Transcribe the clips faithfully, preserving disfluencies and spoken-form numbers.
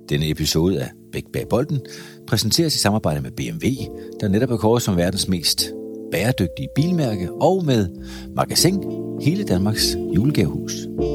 Denne episode af Bæk bag bolden præsenteres i samarbejde med B M W, der netop er kåret som verdens mest bæredygtige bilmærke, og med Magasin, hele Danmarks julegavehus.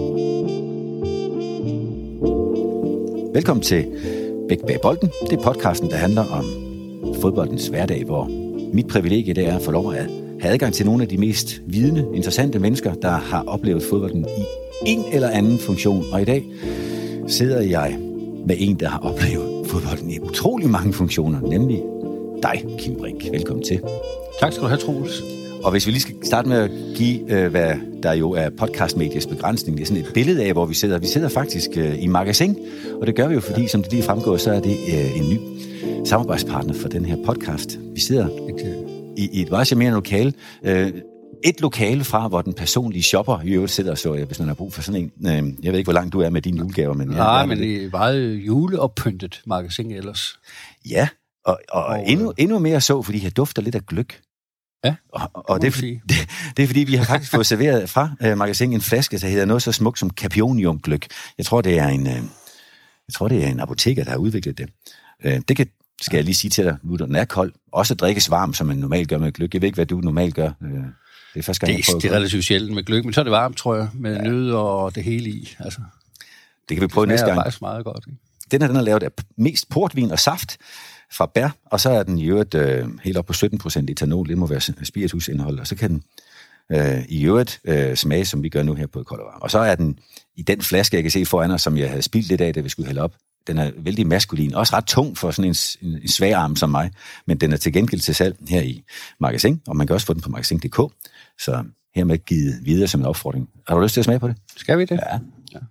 Velkommen til Bæk bag bolden. Det er podcasten, der handler om fodboldens hverdag, hvor mit privilegie det er at få lov at have adgang til nogle af de mest vidende, interessante mennesker, der har oplevet fodbolden i en eller anden funktion. Og i dag sidder jeg med en, der har oplevet fodbolden i utrolig mange funktioner, nemlig dig, Kim Brink. Velkommen til. Tak skal du have, Troels. Og hvis vi lige skal starte med at give, øh, hvad der jo er podcastmedies begrænsning, det er sådan et billede af, hvor vi sidder. Vi sidder faktisk øh, i Magasin, og det gør vi jo, fordi, som det lige fremgår, så er det øh, en ny samarbejdspartner for den her podcast. Vi sidder i, i et meget charmerende lokale. Øh, et lokale fra, hvor den personlige shopper i øvrigt sidder, så jeg, hvis man har brug for sådan en. Øh, jeg ved ikke, hvor langt du er med dine julegaver, men... Nej, jeg, men det er meget juleoppyntet Magasin ellers. Ja, og, og, og endnu, endnu mere så, fordi jeg dufter lidt af gløgg. Ja, og, og det, er, det, det er fordi, vi har faktisk fået serveret fra uh, Magasin en flaske, der hedder noget så smukt som Capionium-gløgg. Jeg tror, det er en, uh, jeg tror, det er en apoteker, der har udviklet det. Uh, det kan, skal jeg lige sige til dig, nu den er kold. Også drikkes varm, som man normalt gør med gløgg. Jeg ved ikke, hvad du normalt gør. Uh, det er første gang, det, jeg det er relativt sjældent med gløgg, men så er det varmt, tror jeg, med ja. nød og det hele i. Altså, det kan vi prøve næste gang. Det er faktisk meget godt. Ikke? Den her, den er lavet af mest portvin og saft fra bær, og så er den i øvrigt øh, helt op på sytten procent etanol, det må være spiritusindhold, og så kan den øh, i øvrigt øh, smage, som vi gør nu her på Koldevar. Og så er den i den flaske, jeg kan se foran os, som jeg havde spildt lidt af, da vi skulle hælde op. Den er vældig maskulin, også ret tung for sådan en, en, en svag arm som mig, men den er til gengæld til salg her i Magasin, og man kan også få den på magasin punktum d k, så hermed givet videre som en opfordring. Har du lyst til at smage på det? Skal vi det? Ja.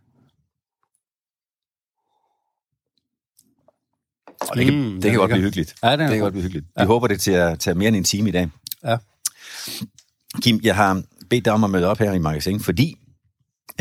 Og det kan, mm, det kan godt blive hyggeligt. Ja, det, det kan godt blive hyggeligt. Vi ja. håber det til at tage mere end en time i dag. Ja. Kim, jeg har bedt dig om at møde op her i Magasin, fordi øh,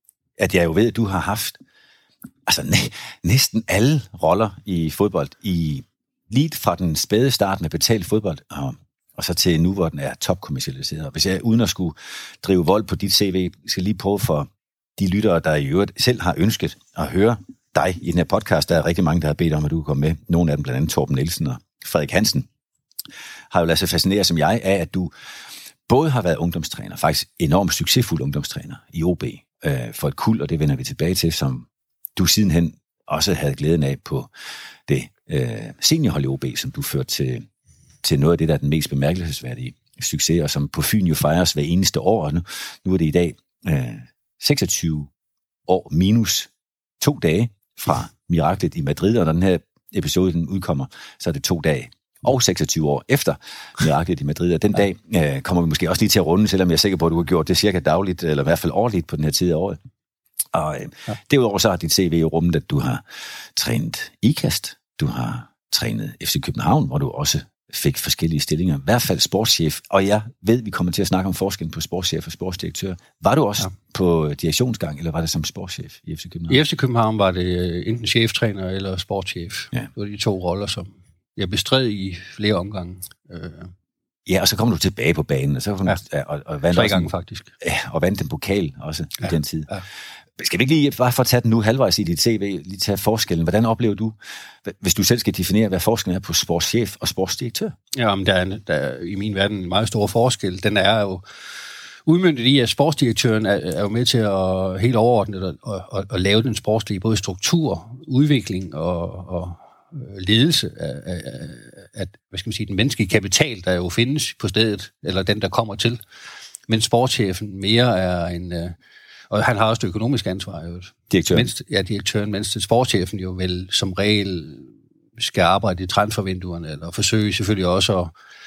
at jeg jo ved, at du har haft altså næ- næsten alle roller i fodbold, i lige fra den spæde start med betalt fodbold, og, og så til nu, hvor den er topkommercialiseret. Hvis jeg uden at skulle drive vold på dit C V, skal lige prøve for de lyttere, der i øvrigt selv har ønsket at høre dig i den her podcast. Der er rigtig mange, der har bedt om, at du kan komme med. Nogle af dem, blandt andet Torben Nielsen og Frederik Hansen, har jo ladet sig fascinere som jeg af, at du både har været ungdomstræner, faktisk enormt succesfuld ungdomstræner i O B øh, for et kuld, og det vender vi tilbage til, som du sidenhen også havde glæden af på det øh, seniorhold i O B, som du førte til, til noget af det, der er den mest bemærkelsesværdige succes, og som på Fyn jo fejres hver eneste år, og nu, nu er det i dag øh, seksogtyve år minus to dage fra miraklet i Madrid, og når den her episode den udkommer, så er det to dage og seksogtyve år efter miraklet i Madrid, og den dag øh, kommer vi måske også lige til at runde, selvom jeg er sikker på, at du har gjort det cirka dagligt, eller i hvert fald årligt på den her tid af året. Og øh, ja. derudover så har dit C V jo rummet, at du har trænet IKAST, du har trænet F C København, hvor du også fik forskellige stillinger, i hvert fald sportschef, og jeg ved, vi kommer til at snakke om forskellen på sportschef og sportsdirektør. Var du også ja. på direktionsgang, eller var det som sportschef i F C København? I F C København var det enten cheftræner eller sportschef. Ja. Det var de to roller, som jeg bestred i flere omgange. Ja, og så kom du tilbage på banen, og så kom ja. du, og, og vandt tre også gange en, faktisk. Ja, og vandt en pokal også ja. i den tid. Ja. Skal vi ikke lige, bare for at tage den nu halvvejs i dit C V, lige tage forskellen. Hvordan oplever du, hvis du selv skal definere, hvad forskellen er på sportschef og sportsdirektør? Ja, men der er, der er i min verden en meget stor forskel. Den er jo udmøntet i, at sportsdirektøren er, er jo med til at helt overordnet at, at, at lave den sportslige både struktur, udvikling og, og ledelse af, af, af hvad skal man sige, den menneskelige kapital, der jo findes på stedet, eller den, der kommer til. Men sportschefen mere er en... Og han har også det økonomiske ansvar. Jo. Direktøren? Mens, ja, direktøren, mens sportschefen jo vel som regel skal arbejde i transfervinduerne, eller forsøge selvfølgelig også at,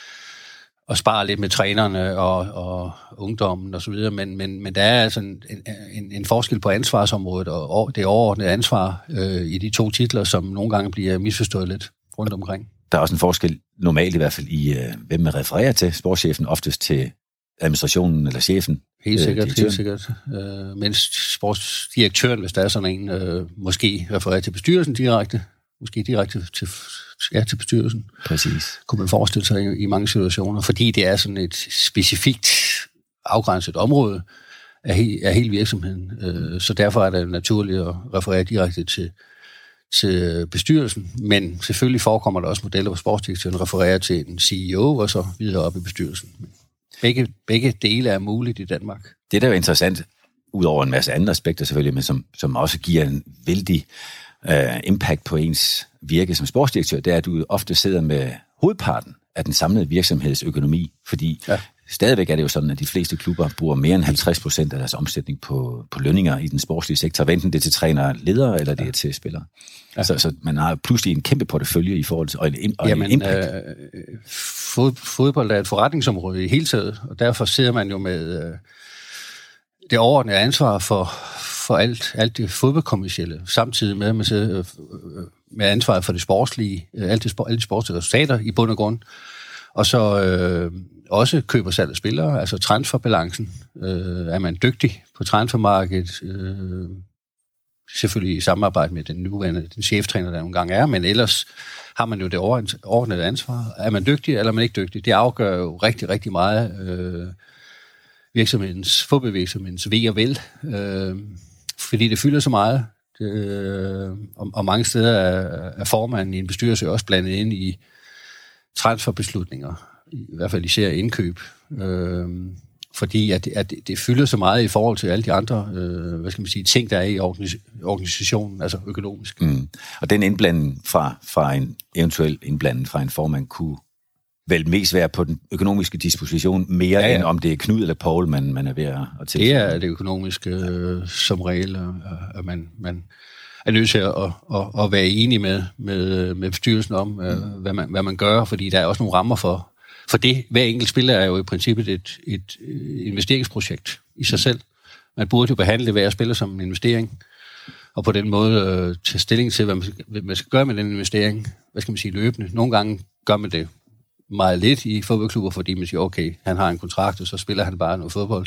at spare lidt med trænerne og, og ungdommen og så videre, men, men, men der er altså en, en, en forskel på ansvarsområdet og det overordnede ansvar øh, i de to titler, som nogle gange bliver misforstået lidt rundt omkring. Der er også en forskel, normalt i hvert fald, i øh, hvem man refererer til. Sportschefen oftest til administrationen eller chefen. Helt sikkert, øh, helt sikkert. Øh, mens sportsdirektøren, hvis der er sådan en, øh, måske refererer til bestyrelsen direkte, måske direkte til, ja, til bestyrelsen. Præcis. Kunne man forestille sig i, i mange situationer, fordi det er sådan et specifikt afgrænset område af, he, af hele virksomheden. Øh, så derfor er det naturligt at referere direkte til, til bestyrelsen, men selvfølgelig forekommer der også modeller, hvor sportsdirektøren refererer til en C E O, og så videre op i bestyrelsen. Begge, begge dele er muligt i Danmark. Det, der er jo interessant, udover en masse andre aspekter selvfølgelig, men som, som også giver en vældig øh, impact på ens virke som sportsdirektør, det er, at du ofte sidder med hovedparten af den samlede virksomhedsøkonomi, fordi ja. Stadigvæk er det jo sådan, at de fleste klubber bruger mere end halvtreds procent af deres omsætning på, på lønninger i den sportslige sektor, enten det er til trænere, ledere, eller det er til spillere. Ja. Så, så man har pludselig en kæmpe portefølje i forhold til og en, og Jamen, en impact. Øh, fod, fodbold er et forretningsområde i hele taget, og derfor sidder man jo med øh, det overordnede ansvar for, for alt, alt det fodboldkommercielle, samtidig med, at man sidder øh, med ansvaret for det sportslige, øh, alt det, alle de sportslige resultater i bund og grund, og så øh, også køber salg af spillere, altså transferbalancen. Øh, er man dygtig på transfermarkedet, øh, selvfølgelig i samarbejde med den nuværende den cheftræner, der nogle gange er, men ellers har man jo det overordnede ansvar. Er man dygtig, eller er man ikke dygtig? Det afgør jo rigtig, rigtig meget øh, virksomhedens, fodboldvirksomhedens ve og vel, øh, fordi det fylder så meget. Det, øh, og, og mange steder er, er formanden i en bestyrelse også blandet ind i transferbeslutninger, i hvert fald især indkøb, øh, fordi at, at det, det fylder så meget i forhold til alle de andre øh, hvad skal man sige, ting, der er i organis- organisationen, altså økonomisk. Mm. Og den indblanding fra, fra en eventuel indblanding fra en formand kunne vel mest være på den økonomiske disposition, mere ja, ja. End om det er Knud eller Poul, man, man er ved at tilfælde. Det er det økonomiske øh, som regel, at man, man er nødt til at, at, at være enig med, med, med bestyrelsen om, mm. hvad, man, hvad man gør, fordi der er også nogle rammer for, for det. Hver enkelt spiller er jo i princippet et, et investeringsprojekt i sig selv. Man burde jo behandle hver spiller som en investering, og på den måde øh, tage stilling til, hvad man, skal, hvad man skal gøre med den investering, hvad skal man sige, løbende. Nogle gange gør man det meget lidt i fodboldklubber, fordi man siger, okay, han har en kontrakt, og så spiller han bare noget fodbold.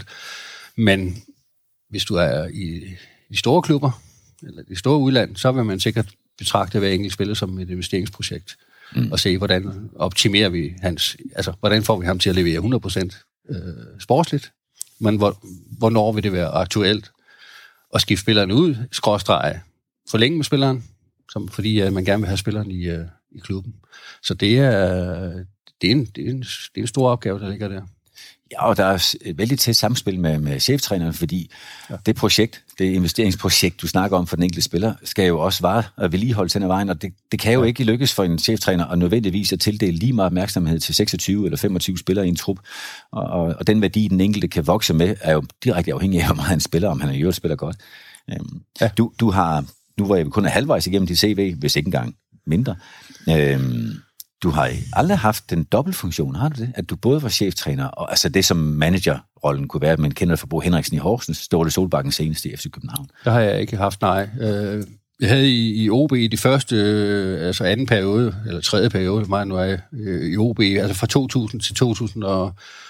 Men hvis du er i de store klubber, eller de store udland, så vil man sikkert betragte hver enkelt spiller som et investeringsprojekt, mm. og se, hvordan optimerer vi hans, altså, hvordan får vi ham til at levere hundrede procent øh, sportsligt, men hvor, hvornår vil det være aktuelt at skifte spilleren ud, skråstrege, forlænge med spilleren, som, fordi uh, man gerne vil have spilleren i, uh, i klubben. Så det er, det, er en, det, er en, det er en stor opgave, der ligger der. Ja, og der er et vældig tæt samspil med, med cheftræneren, fordi ja. det projekt, det investeringsprojekt, du snakker om for den enkelte spiller, skal jo også vare og vedligeholde den af vejen, og det, det kan jo ja. ikke lykkes for en cheftræner at nødvendigvis at tildele lige meget opmærksomhed til seksogtyve eller femogtyve spillere i en trup, og, og, og den værdi, den enkelte kan vokse med, er jo direkte afhængig af, hvor meget han spiller, om han i øvrigt spiller godt. Øhm, ja. du, du har, nu var jeg kun halvvejs igennem dit C V, hvis ikke engang mindre, øhm, du har aldrig haft den dobbeltfunktion, har du det? At du både var cheftræner, og altså det som managerrollen kunne være, at man kender for Bo Henriksen i Horsens, Ståle Solbakken senest i F C København. Det har jeg ikke haft, nej. Jeg havde i, i O B i de første, altså anden periode, eller tredje periode, meget nu er jeg i O B, altså fra to tusind til to tusind og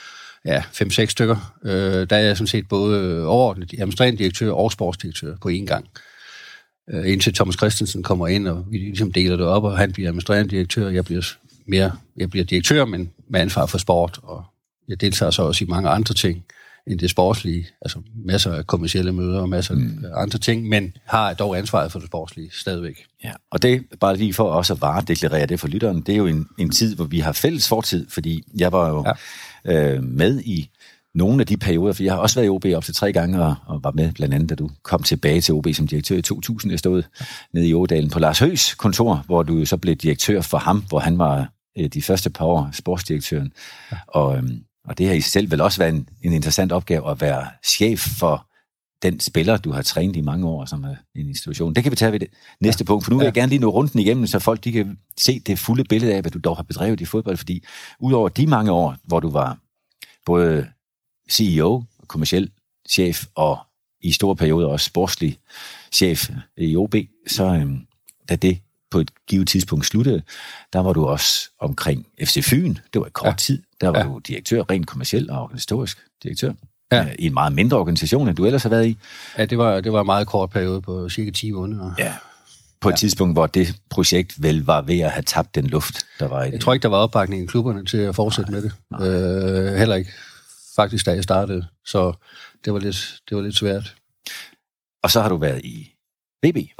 fem seks stykker, der er jeg sådan set både overordnet administrerende direktør og sportsdirektør på én gang. Indtil Thomas Christensen kommer ind, og vi ligesom deler det op, og han bliver administrerende direktør, og jeg bliver mere, jeg bliver direktør, men med ansvar for sport, og jeg deltager så også i mange andre ting end det sportslige, altså masser af kommercielle møder og masser mm. af andre ting, men har dog ansvaret for det sportslige stadigvæk. Ja, og det bare lige for også at varedeklarere det for lytteren, det er jo en, en tid, hvor vi har fælles fortid, fordi jeg var jo ja. øh, med i nogle af de perioder, for jeg har også været i O B op til tre gange, og, og var med blandt andet, da du kom tilbage til O B som direktør i to tusind. Jeg stod nede i Ådalen på Lars Høghs kontor, hvor du så blev direktør for ham, hvor han var øh, de første par år sportsdirektøren. Ja. Og, øhm, og det har i sig selv vel også været en, en interessant opgave at være chef for den spiller, du har trænet i mange år, som er en institution. Det kan vi tage ved det næste ja. punkt, for nu vil jeg gerne lige nå runden igennem, så folk de kan se det fulde billede af, hvad du dog har bedrevet i fodbold, fordi udover de mange år, hvor du var både C E O, kommerciel chef, og i store perioder også sportslig chef i O B, så øhm, da det på et givet tidspunkt sluttede, der var du også omkring F C Fyn. Det var i kort ja. tid. Der var ja. du direktør, rent kommerciel og organisatorisk direktør. Ja. Øh, I en meget mindre organisation, end du ellers har været i. Ja, det var, det var en meget kort periode på cirka ti måneder. Ja. På et ja. tidspunkt, hvor det projekt vel var ved at have tabt den luft, der var i det. Jeg tror ikke, der var opbakning i klubberne til at fortsætte nej, med det. Øh, heller ikke faktisk, da jeg startede. Så det var lidt, det var lidt svært. Og så har du været i V B, Vejle?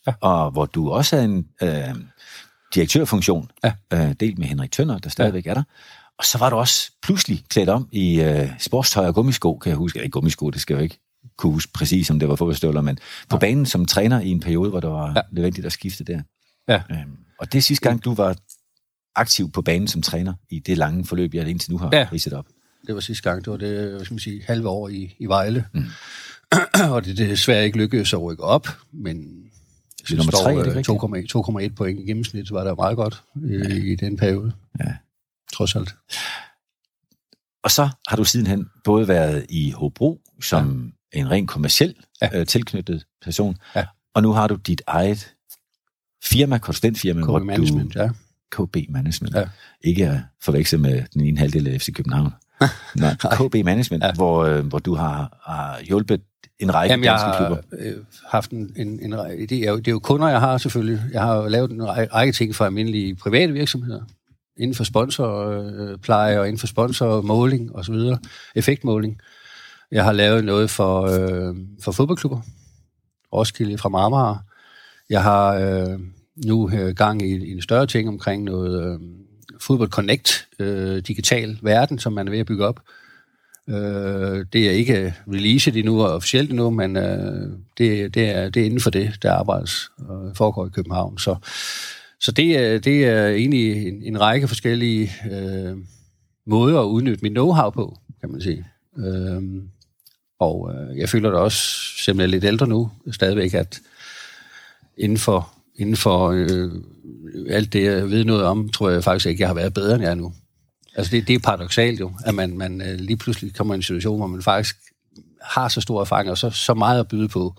ja. og hvor du også er en øh, direktørfunktion, ja. øh, delt med Henrik Tønder, der stadigvæk ja. er der. Og så var du også pludselig klædt om i øh, sportstøj og gummisko, kan jeg huske. Ikke gummisko, det skal jeg jo ikke kunne huske præcis, om det var fodboldstøvler, men på ja. banen som træner i en periode, hvor der var ja. nødvendigt at skifte der. Ja. Øhm, og det er sidste gang, du var aktiv på banen som træner i det lange forløb, jeg indtil nu har ja. ridset op. Det var sidste gang, det var det, hvad skal man sige, halve år i, i Vejle. Mm. Og det, det desværre ikke lykkedes at rykke op, men det nummer tre, er det rigtigt? to komma et point i gennemsnit, var der meget godt i, ja. i den periode. Ja. Trods alt. Og så har du sidenhen både været i Hobro som ja. en ren kommerciel ja. øh, tilknyttet person, ja. og nu har du dit eget firma, konsulentfirma, K B Management, ja. K B Management. Ja. Ikke at forveksle med den ene halvdel af F C København. Nej, K B Management, ja. hvor, øh, hvor du har, har hjulpet en række Jamen, danske klubber. Jeg har øh, haft en, en, en det, er jo, det er jo kunder, jeg har selvfølgelig. Jeg har lavet en række ting for almindelige private virksomheder. Inden for sponsorpleje og inden for sponsormåling og så videre. Effektmåling. Jeg har lavet noget for, øh, for fodboldklubber. Roskilde fra Marmara. Jeg har øh, nu øh, gang i, i en større ting omkring noget øh, Fodbold Connect, øh, digital verden, som man er ved at bygge op. Øh, det er ikke releaset endnu og officielt endnu, men øh, det, det, er, det er inden for det, der arbejdes og foregår i København. Så, så det, er, det er egentlig en, en række forskellige øh, måder at udnytte mit know-how på, kan man sige. Øh, og øh, jeg føler da også, selvom jeg er lidt ældre nu, stadigvæk, at inden for, inden for øh, alt det, jeg ved noget om, tror jeg faktisk ikke, jeg har været bedre, end jeg er nu. Altså det, det er paradoksalt jo, at man, man øh, lige pludselig kommer i en situation, hvor man faktisk har så stor erfaring og så, så meget at byde på,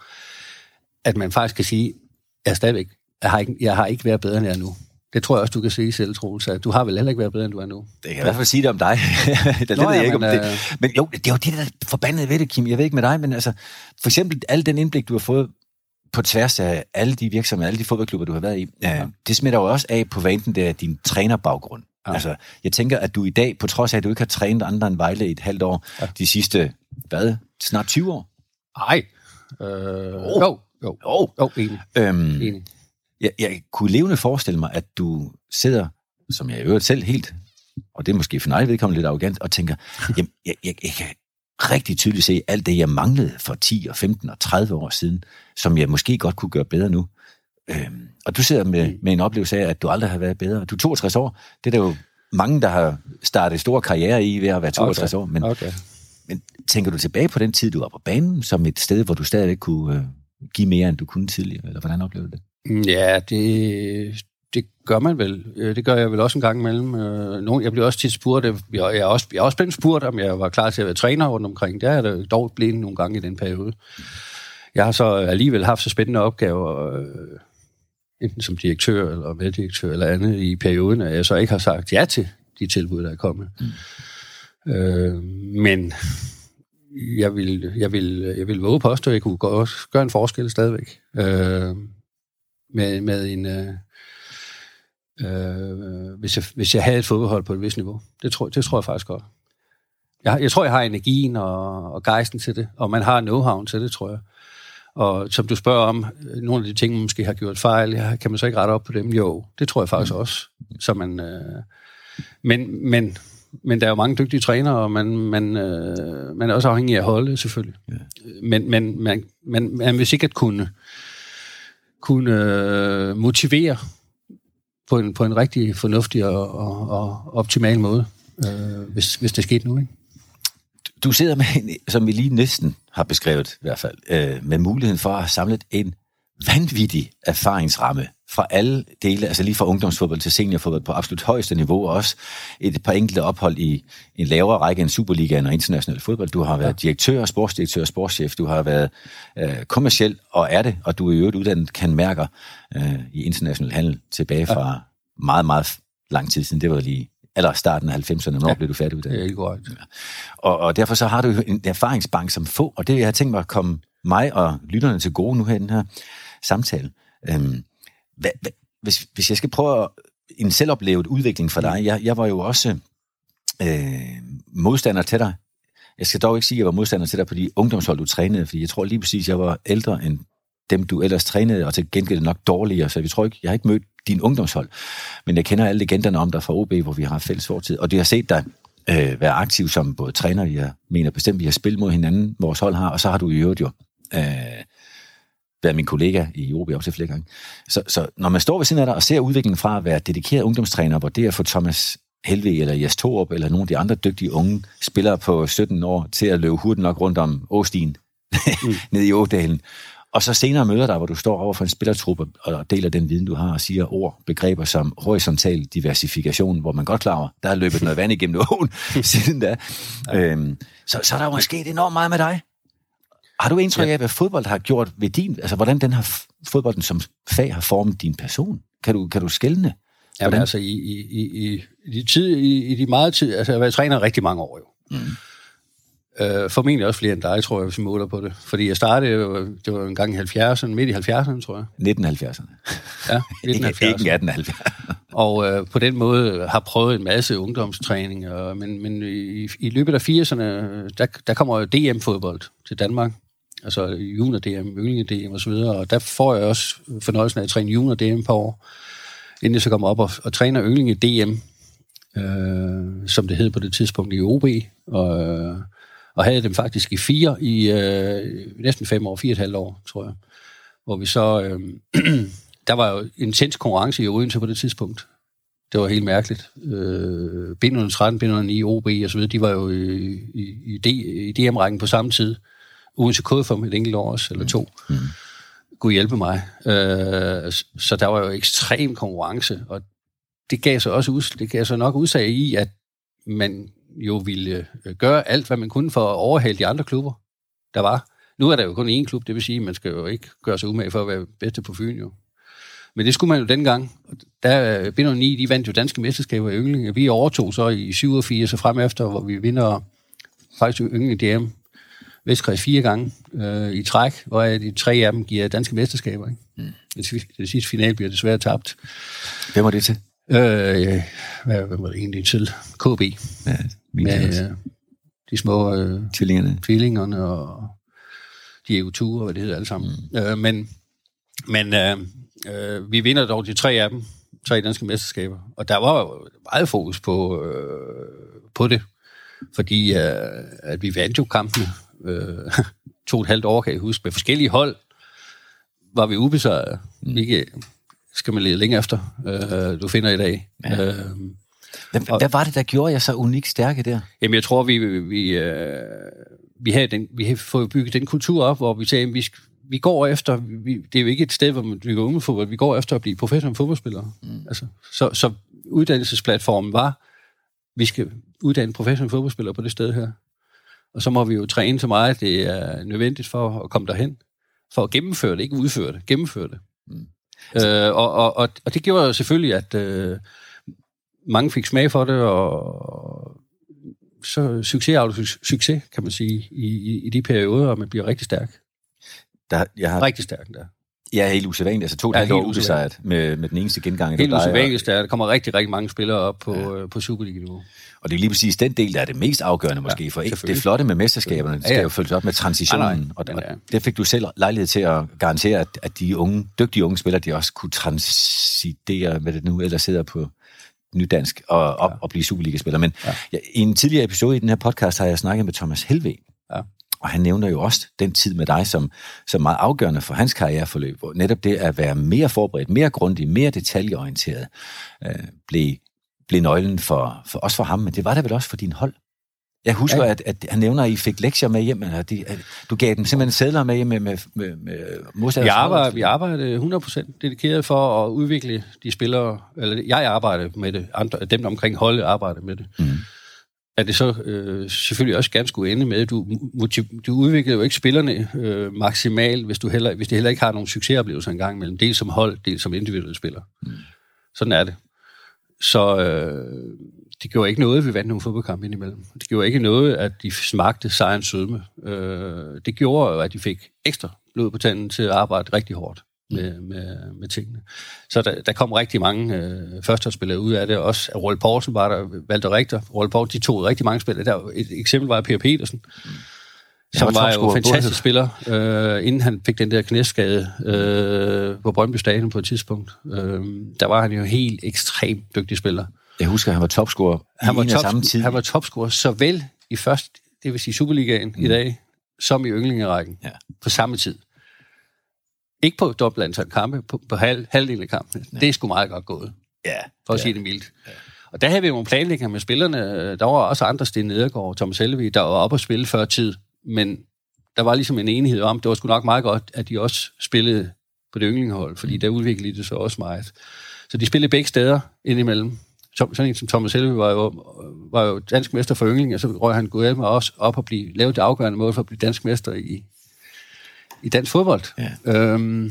at man faktisk kan sige, jeg er stadigvæk, jeg har ikke, jeg har ikke været bedre, end jeg er nu. Det tror jeg også, du kan sige selv, Troels, at du har vel heller ikke været bedre, end du er nu. Det kan jeg i hvert fald sige det om dig. det Nå, ved jeg ikke men, om det. Men jo, det er jo det, der forbandede ved det, Kim. Jeg ved ikke med dig, men altså, for eksempel al den indblik, du har fået på tværs af alle de virksomheder, alle de fodboldklubber, du har været i, ja. det smitter jo også af på, hvad enten det er din trænerbaggrund. Ja. Altså, jeg tænker, at du i dag, på trods af, at du ikke har trænet andre end Vejle i et halvt år, ja. de sidste, hvad, snart tyve år? Nej. Øh, oh. Jo, jo. Oh. Jo, enig. Øhm, enig. Jeg, jeg kunne levende forestille mig, at du sidder, som jeg i øvrigt selv helt, og det er måske for mig vedkommende lidt arrogant, og tænker, jamen, jeg, jeg, jeg kan rigtig tydeligt se alt det, jeg manglede for ti og femten og tredive år siden, som jeg måske godt kunne gøre bedre nu. Øhm, og du sidder med, med en oplevelse af, at du aldrig har været bedre. Du er toogtres år. Det er der jo mange, der har startet store karriere i ved at være toogtres okay. år. Men, okay. men tænker du tilbage på den tid, du var på banen, som et sted, hvor du stadigvæk kunne øh, give mere, end du kunne tidligere? Eller hvordan oplevede du det? Ja, det, det gør man vel. Det gør jeg vel også en gang imellem. Jeg bliver også tit spurgt. Jeg er også, jeg er også blevet spurgt, om jeg var klar til at være træner rundt omkring. Det er det dog blevet nogle gange i den periode. Jeg har så alligevel haft så spændende opgaver, enten som direktør eller meddirektør eller andet i perioden, at jeg så ikke har sagt ja til de tilbud, der er kommet. Mm. Øh, men jeg vil, jeg vil, jeg vil våge påstå, at jeg kunne gøre, gøre en forskel stadigvæk. Øh, med, med en... Øh, øh, hvis, jeg, hvis jeg havde et fodboldhold på et vist niveau. Det tror, det tror jeg faktisk godt. Jeg, jeg tror, jeg har energien og, og gejsten til det, og man har know-how til det, tror jeg. Og som du spørger om, nogle af de ting, man måske har gjort fejl, kan man så ikke rette op på dem? Jo, det tror jeg faktisk også. Så man, øh, men, men, men der er jo mange dygtige trænere, og man, man, øh, man er også afhængig af holdet, selvfølgelig. Ja. Men, men man, man, man vil sikkert kunne, kunne øh, motivere på en, på en rigtig fornuftig og, og, og optimal måde, øh, hvis, hvis det skete nu, ikke? Du sidder med, en, som vi lige næsten har beskrevet i hvert fald, øh, med muligheden for at have samlet en vanvittig erfaringsramme fra alle dele, altså lige fra ungdomsfodbold til seniorfodbold på absolut højeste niveau, og også et par enkelte ophold i en lavere række end Superligaen og international fodbold. Du har været direktør, sportsdirektør, sportschef, du har været øh, kommerciel, og er det, og du er i øvrigt uddannet kanmærker øh, i international handel tilbage fra ja. meget, meget lang tid siden. Det var lige eller starten af halvfemserne, når ja, blev du færdiguddannet? Det er korrekt. Ja. Og, og derfor så har du en erfaringsbank som få, og det jeg har tænkt mig at komme mig og lytterne til gode nu her i den her samtale. Øhm, hvad, hvad, hvis, hvis jeg skal prøve en selvoplevet udvikling for dig, jeg, jeg var jo også øh, modstander til dig. Jeg skal dog ikke sige, at jeg var modstander til dig på de ungdomshold, du trænede, fordi jeg tror lige præcis, jeg var ældre end dem, du ellers trænede, og til gengæld nok dårligere. Så vi tror ikke, jeg har ikke mødt din ungdomshold, men jeg kender alle legenderne om dig fra O B, hvor vi har fælles fortid. Og det har set dig øh, være aktiv som både træner, jeg mener bestemt, vi har spillet mod hinanden, vores hold har, og så har du i øvrigt jo øh, været min kollega i O B op til flere gange. Så, så når man står ved siden af dig og ser udviklingen fra at være dedikeret ungdomstræner, hvor det er for Thomas Helveg eller Jes Torup eller nogle af de andre dygtige unge spillere på sytten år til at løbe hurtigt nok rundt om Åstien mm. nede i Ådalen, og så senere møder dig, hvor du står over for en spillertruppe og deler den viden, du har, og siger ord, begreber som horisontal diversifikation, hvor man godt klar over, der er løbet noget vand igennem åen siden da. Ja. Øhm, så, så er der jo sket enormt meget med dig. Har du indtryk af, hvad fodbold har gjort ved din, altså hvordan den har fodbolden som fag har formet din person? Kan du, kan du skelne? Jamen altså, i, i, i, i, de tid, i, i de meget tid, altså jeg har været træner rigtig mange år jo. Mm. Øh, formentlig også flere end dig, tror jeg, hvis vi måler på det. Fordi jeg startede, det var en gang i halvfjerdserne, midt i halvfjerdserne, tror jeg. nitten halvfjerdserne. Ja, nitten halvfjerdserne. Ikke atten halvfjerds. Og øh, på den måde har prøvet en masse ungdomstræning, og, men, men i, i løbet af firserne, der, der kommer jo D M-fodbold til Danmark. Altså junior-D M, yndlinge-D M og så videre, og der får jeg også fornøjelsen af at træne junior-D M på år, inden jeg så kommer op og, og træner yndlinge-D M, øh, som det hed på det tidspunkt i O B, og, øh, og havde dem faktisk i fire, i øh, næsten fem år, fire og et halvt år, tror jeg, hvor vi så, øh, der var jo intens konkurrence i Odense på det tidspunkt. Det var helt mærkeligt. Øh, B et nul tre, B et nul ni, O B og så videre, de var jo i, i, i, D, i D M-rækken på samme tid. Odense K F M et enkelt år også, eller to. Mm. Gud hjælpe mig. Øh, så der var jo ekstrem konkurrence, og det gav så også ud, det gav så nok udsag i, at man jo ville gøre alt, hvad man kunne for at overhale de andre klubber, der var. Nu er der jo kun én klub, det vil sige, at man skal jo ikke gøre sig umage for at være bedste på Fyn jo. Men det skulle man jo dengang. Der B nul ni, de vandt jo danske mesterskaber i yndlinge. Vi overtog så i syvogfirs så frem efter, hvor vi vinder faktisk yndlinge D M Vestkreds fire gange øh, i træk, hvor de tre af dem giver danske mesterskaber. Ikke? Mm. Det, det sidste finale bliver desværre tabt. Hvem var det til? Øh, hvad, hvad var det egentlig til? K B. Ja, med øh, de små øh, tvillingerne. tvillingerne og Diego Ture, og hvad det hedder alle sammen. Mm. Øh, men men øh, øh, vi vinder dog de tre af dem, tre danske mesterskaber. Og der var jo meget fokus på, øh, på det, fordi øh, at vi vandt jo kampene. Øh, to og et halvt år, kan jeg huske, med forskellige hold, var vi ubesejrede. Mm. Ikke skal man lede længe efter, øh, du finder i dag. Ja. Øh, hvad, og, hvad var det, der gjorde jer så unikt stærke der? Jamen, jeg tror, vi, vi, øh, vi, havde den, vi havde fået bygget den kultur op, hvor vi sagde, at vi, vi går efter, vi, det er jo ikke et sted, hvor man bygger ungefodbold, vi går efter at blive professionelle fodboldspillere. Mm. Altså, så, så uddannelsesplatformen var, vi skal uddanne professionelle fodboldspillere på det sted her. Og så må vi jo træne så meget, det er nødvendigt for at komme derhen. For at gennemføre det, ikke udføre det, gennemføre det. Mm. Øh, og, og, og, og det gjorde jo selvfølgelig, at øh, mange fik smag for det, og så succes af succes, kan man sige, i, i, i de perioder, og man bliver rigtig stærk. Der, jeg har... Rigtig stærk, der. Jeg er helt usædvanligt, altså to og et halvt år ubesejret med, med den eneste gengang. Helt usædvanligt, der kommer rigtig, rigtig mange spillere op på, ja. på Superliga-niveau. Og det er lige præcis den del, der er det mest afgørende måske, ja, for ikke det flotte med mesterskaberne, det skal ja, ja. jo følges op med transitionen, ah, og, og ja. det fik du selv lejlighed til at garantere, at, at de unge, dygtige unge spillere, de også kunne transidere, hvad det nu ellers hedder på nydansk, og op ja. og blive Superliga-spillere. Men ja. Ja, i en tidligere episode i den her podcast har jeg snakket med Thomas Helveg, ja. og han nævner jo også den tid med dig som, som meget afgørende for hans karriereforløb, hvor netop det at være mere forberedt, mere grundig, mere detaljeorienteret, øh, blev blev nøglen for, for os for ham, men det var det vel også for din hold. Jeg husker, ja. at, at han nævner, at I fik lektier med hjem, eller de, at du gav dem simpelthen sædler med hjem med, med, med, med modstanders. Vi arbejder, vi arbejder hundrede procent dedikeret for at udvikle de spillere, eller jeg arbejder med det, andre, dem omkring holdet arbejder med det. Mm. At det så øh, selvfølgelig også gerne skulle ende med, du, du udvikler jo ikke spillerne øh, maksimalt, hvis, du heller, hvis de heller ikke har nogen succesoplevelser engang mellem, dels som hold, dels som individuelle spillere. Mm. Sådan er det. Så øh, det gjorde ikke noget, at vi vandt nogle fodboldkampe indimellem. Det gjorde ikke noget, at de smagte sejrens sødme. Øh, det gjorde, at de fik ekstra blod på tanden til at arbejde rigtig hårdt med, med, med tingene. Så der, der kom rigtig mange øh, førsteholdsspillere ud af det. Også at Roald Poulsen var der, Walter Richter. Roald Poulsen, de tog rigtig mange spillere. Der, et eksempel var Per Petersen. som var, var jo en fantastisk spiller, øh, inden han fik den der knæskade øh, på Brøndby Stadion på et tidspunkt. Øh, der var han jo helt ekstremt dygtig spiller. Jeg husker, at han var topscorer han var i en top, af samme tid. Han var topscorer såvel i først, det vil sige Superligaen mm. i dag, som i yndlingerækken ja. På samme tid. Ikke på dobbelt antal kampe, på, på halv, halvdelen af kampene. Ja. Det er sgu meget godt gået, ja. for at ja. sige det mildt. Ja. Og der havde vi jo nogle planlægninger med spillerne. Der var også andre, Sten Nedergaard og Thomas Helvig, der var oppe at spille før tid. Men der var ligesom en enighed om, det var sgu nok meget godt, at de også spillede på det yndlingehold, fordi mm. der udviklede det så også meget. Så de spillede begge steder indimellem. Sådan en som Thomas Helvig var jo, var jo dansk mester for yndling, og så røg han gået med også op og blive, lave det afgørende måde for at blive dansk mester i, i dansk fodbold. Ja. Øhm,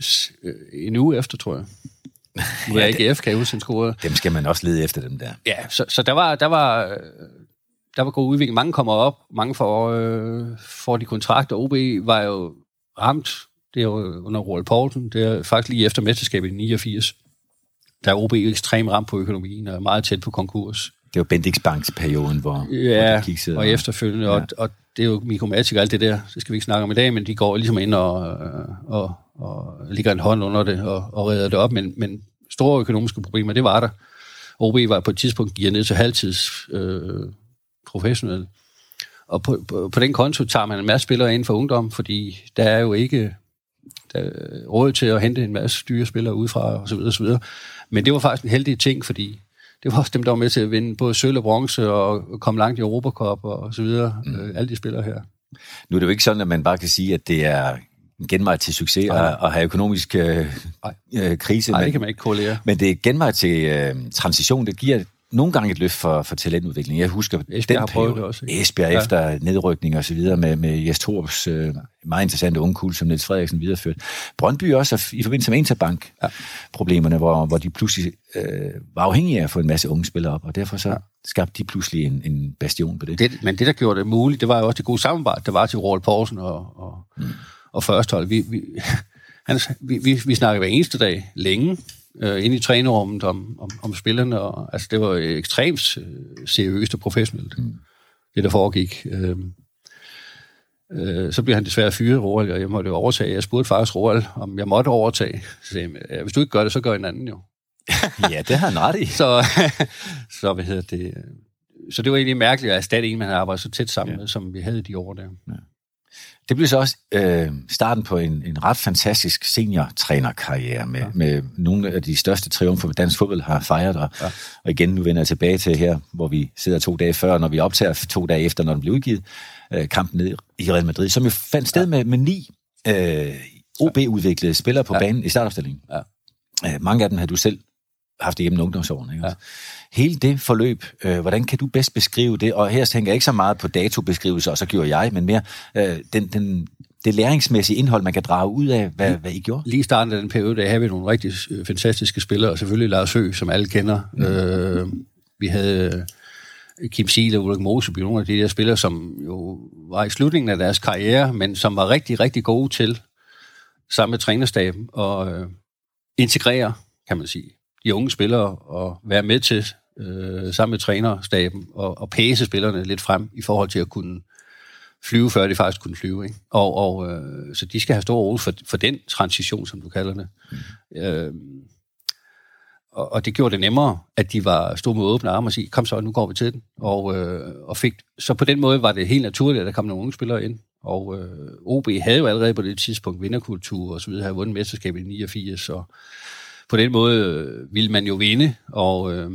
en uge efter, tror jeg. Nu er jeg ikke F, kan jeg huske, han scorede. Dem skal man også lede efter, dem der. Ja, så, så der var... Der var Der var god udvikling. Mange kommer op, mange får, øh, får de kontrakter. O B var jo ramt, det er jo under Roald Poulsen, det er faktisk lige efter mesterskabet i niogfirs. Der er O B ekstremt ramt på økonomien og meget tæt på konkurs. Det var Bendix Banks-perioden, hvor, ja, hvor de kiksede. og efterfølgende, ja. og, og det er jo Mikomatic og alt det der, det skal vi ikke snakke om i dag, men de går ligesom ind og, og, og ligger en hånd under det og, og redder det op, men, men store økonomiske problemer, det var der. O B var på et tidspunkt givet ned til halvtids øh, professionelle. Og på, på, på den konto tager man en masse spillere ind for ungdom, fordi der er jo ikke der er råd til at hente en masse dyre spillere udefra, og så videre, og så videre. Men det var faktisk en heldig ting, fordi det var også dem, der var med til at vinde både sølv og bronze, og komme langt i Europacup, og så videre. Mm. Øh, alle de spillere her. Nu er det jo ikke sådan, at man bare kan sige, at det er en genvej til succes og, og have økonomisk øh, øh, krise. Nej, men, det kan man ikke korrelere. Men det er genvej til øh, transition, det giver nogle gange et løft for, for talentudvikling. Jeg husker Esbjerg den periode. Det også, Esbjerg ja. Efter nedrykning og så videre med, med Jes Torps øh, meget interessante ungekugle, som Niels Frederiksen videreført. Brøndby også i forbindelse med Interbank-problemerne, ja. hvor, hvor de pludselig øh, var afhængige af at få en masse unge spillere op, og derfor så ja. skabte de pludselig en, en bastion på det. det. Men det, der gjorde det muligt, det var jo også det gode samarbejde, der var til Roald Poulsen og, og, mm. og førstehold. Vi, vi, han, vi, vi, vi snakkede hver eneste dag længe, øh, inde i trænerrummet om, om, om spillerne, og altså, det var ekstremt øh, seriøst og professionelt, mm. det der foregik. Øh, øh, så blev han desværre fyret, Roald, og jeg måtte jo overtage. Jeg spurgte faktisk Roald, om jeg måtte overtage. Så sagde jeg, hvis du ikke gør det, så gør en anden jo. Ja, det har han ret i. så, så, hvad hedder det, så det var egentlig mærkeligt at erstatte en, man havde arbejdet så tæt sammen ja. med, som vi havde de år der. Ja. Det blev så også øh, starten på en, en ret fantastisk seniortrænerkarriere med, ja. med nogle af de største triumfer, dansk fodbold har fejret. Og, ja. og igen, nu vender jeg tilbage til her, hvor vi sidder to dage før, når vi optager to dage efter, når den blev udgivet, øh, kampen ned i Real Madrid, som jo fandt sted ja. med, med ni øh, O B-udviklede spillere på ja. banen i startopstillingen. Ja. Øh, mange af dem har du selv haft igennem ungdomsårene. Ikke? Ja. Hele det forløb, øh, hvordan kan du bedst beskrive det? Og her tænker jeg ikke så meget på datobeskrivelser, og så gjorde jeg, men mere øh, den, den, det læringsmæssige indhold, man kan drage ud af, hvad, hvad I gjorde. Lige i starten af den periode, der havde vi nogle rigtig fantastiske spillere, og selvfølgelig Lars Høgh, som alle kender. Mm. Øh, vi havde Kim Siele og Ulrik Moseby, nogle af de der spillere, som jo var i slutningen af deres karriere, men som var rigtig, rigtig gode til, sammen med trænerstaben, og øh, integrere, kan man sige, de unge spillere og være med til, øh, sammen med trænerstaben, og, og pæse spillerne lidt frem i forhold til at kunne flyve, før de faktisk kunne flyve. Ikke? Og, og, øh, så de skal have stor ro for, for den transition, som du kalder det. Mm. Øh, og, og det gjorde det nemmere, at de var stod med åbne arme og sige, kom så, nu går vi til den. Og, øh, og fik, så på den måde var det helt naturligt, at der kom nogle unge spillere ind. Og øh, O B havde jo allerede på det tidspunkt vinderkultur og så videre, havde vundet mesterskabet i niogfirs, og på den måde øh, ville man jo vinde, og øh,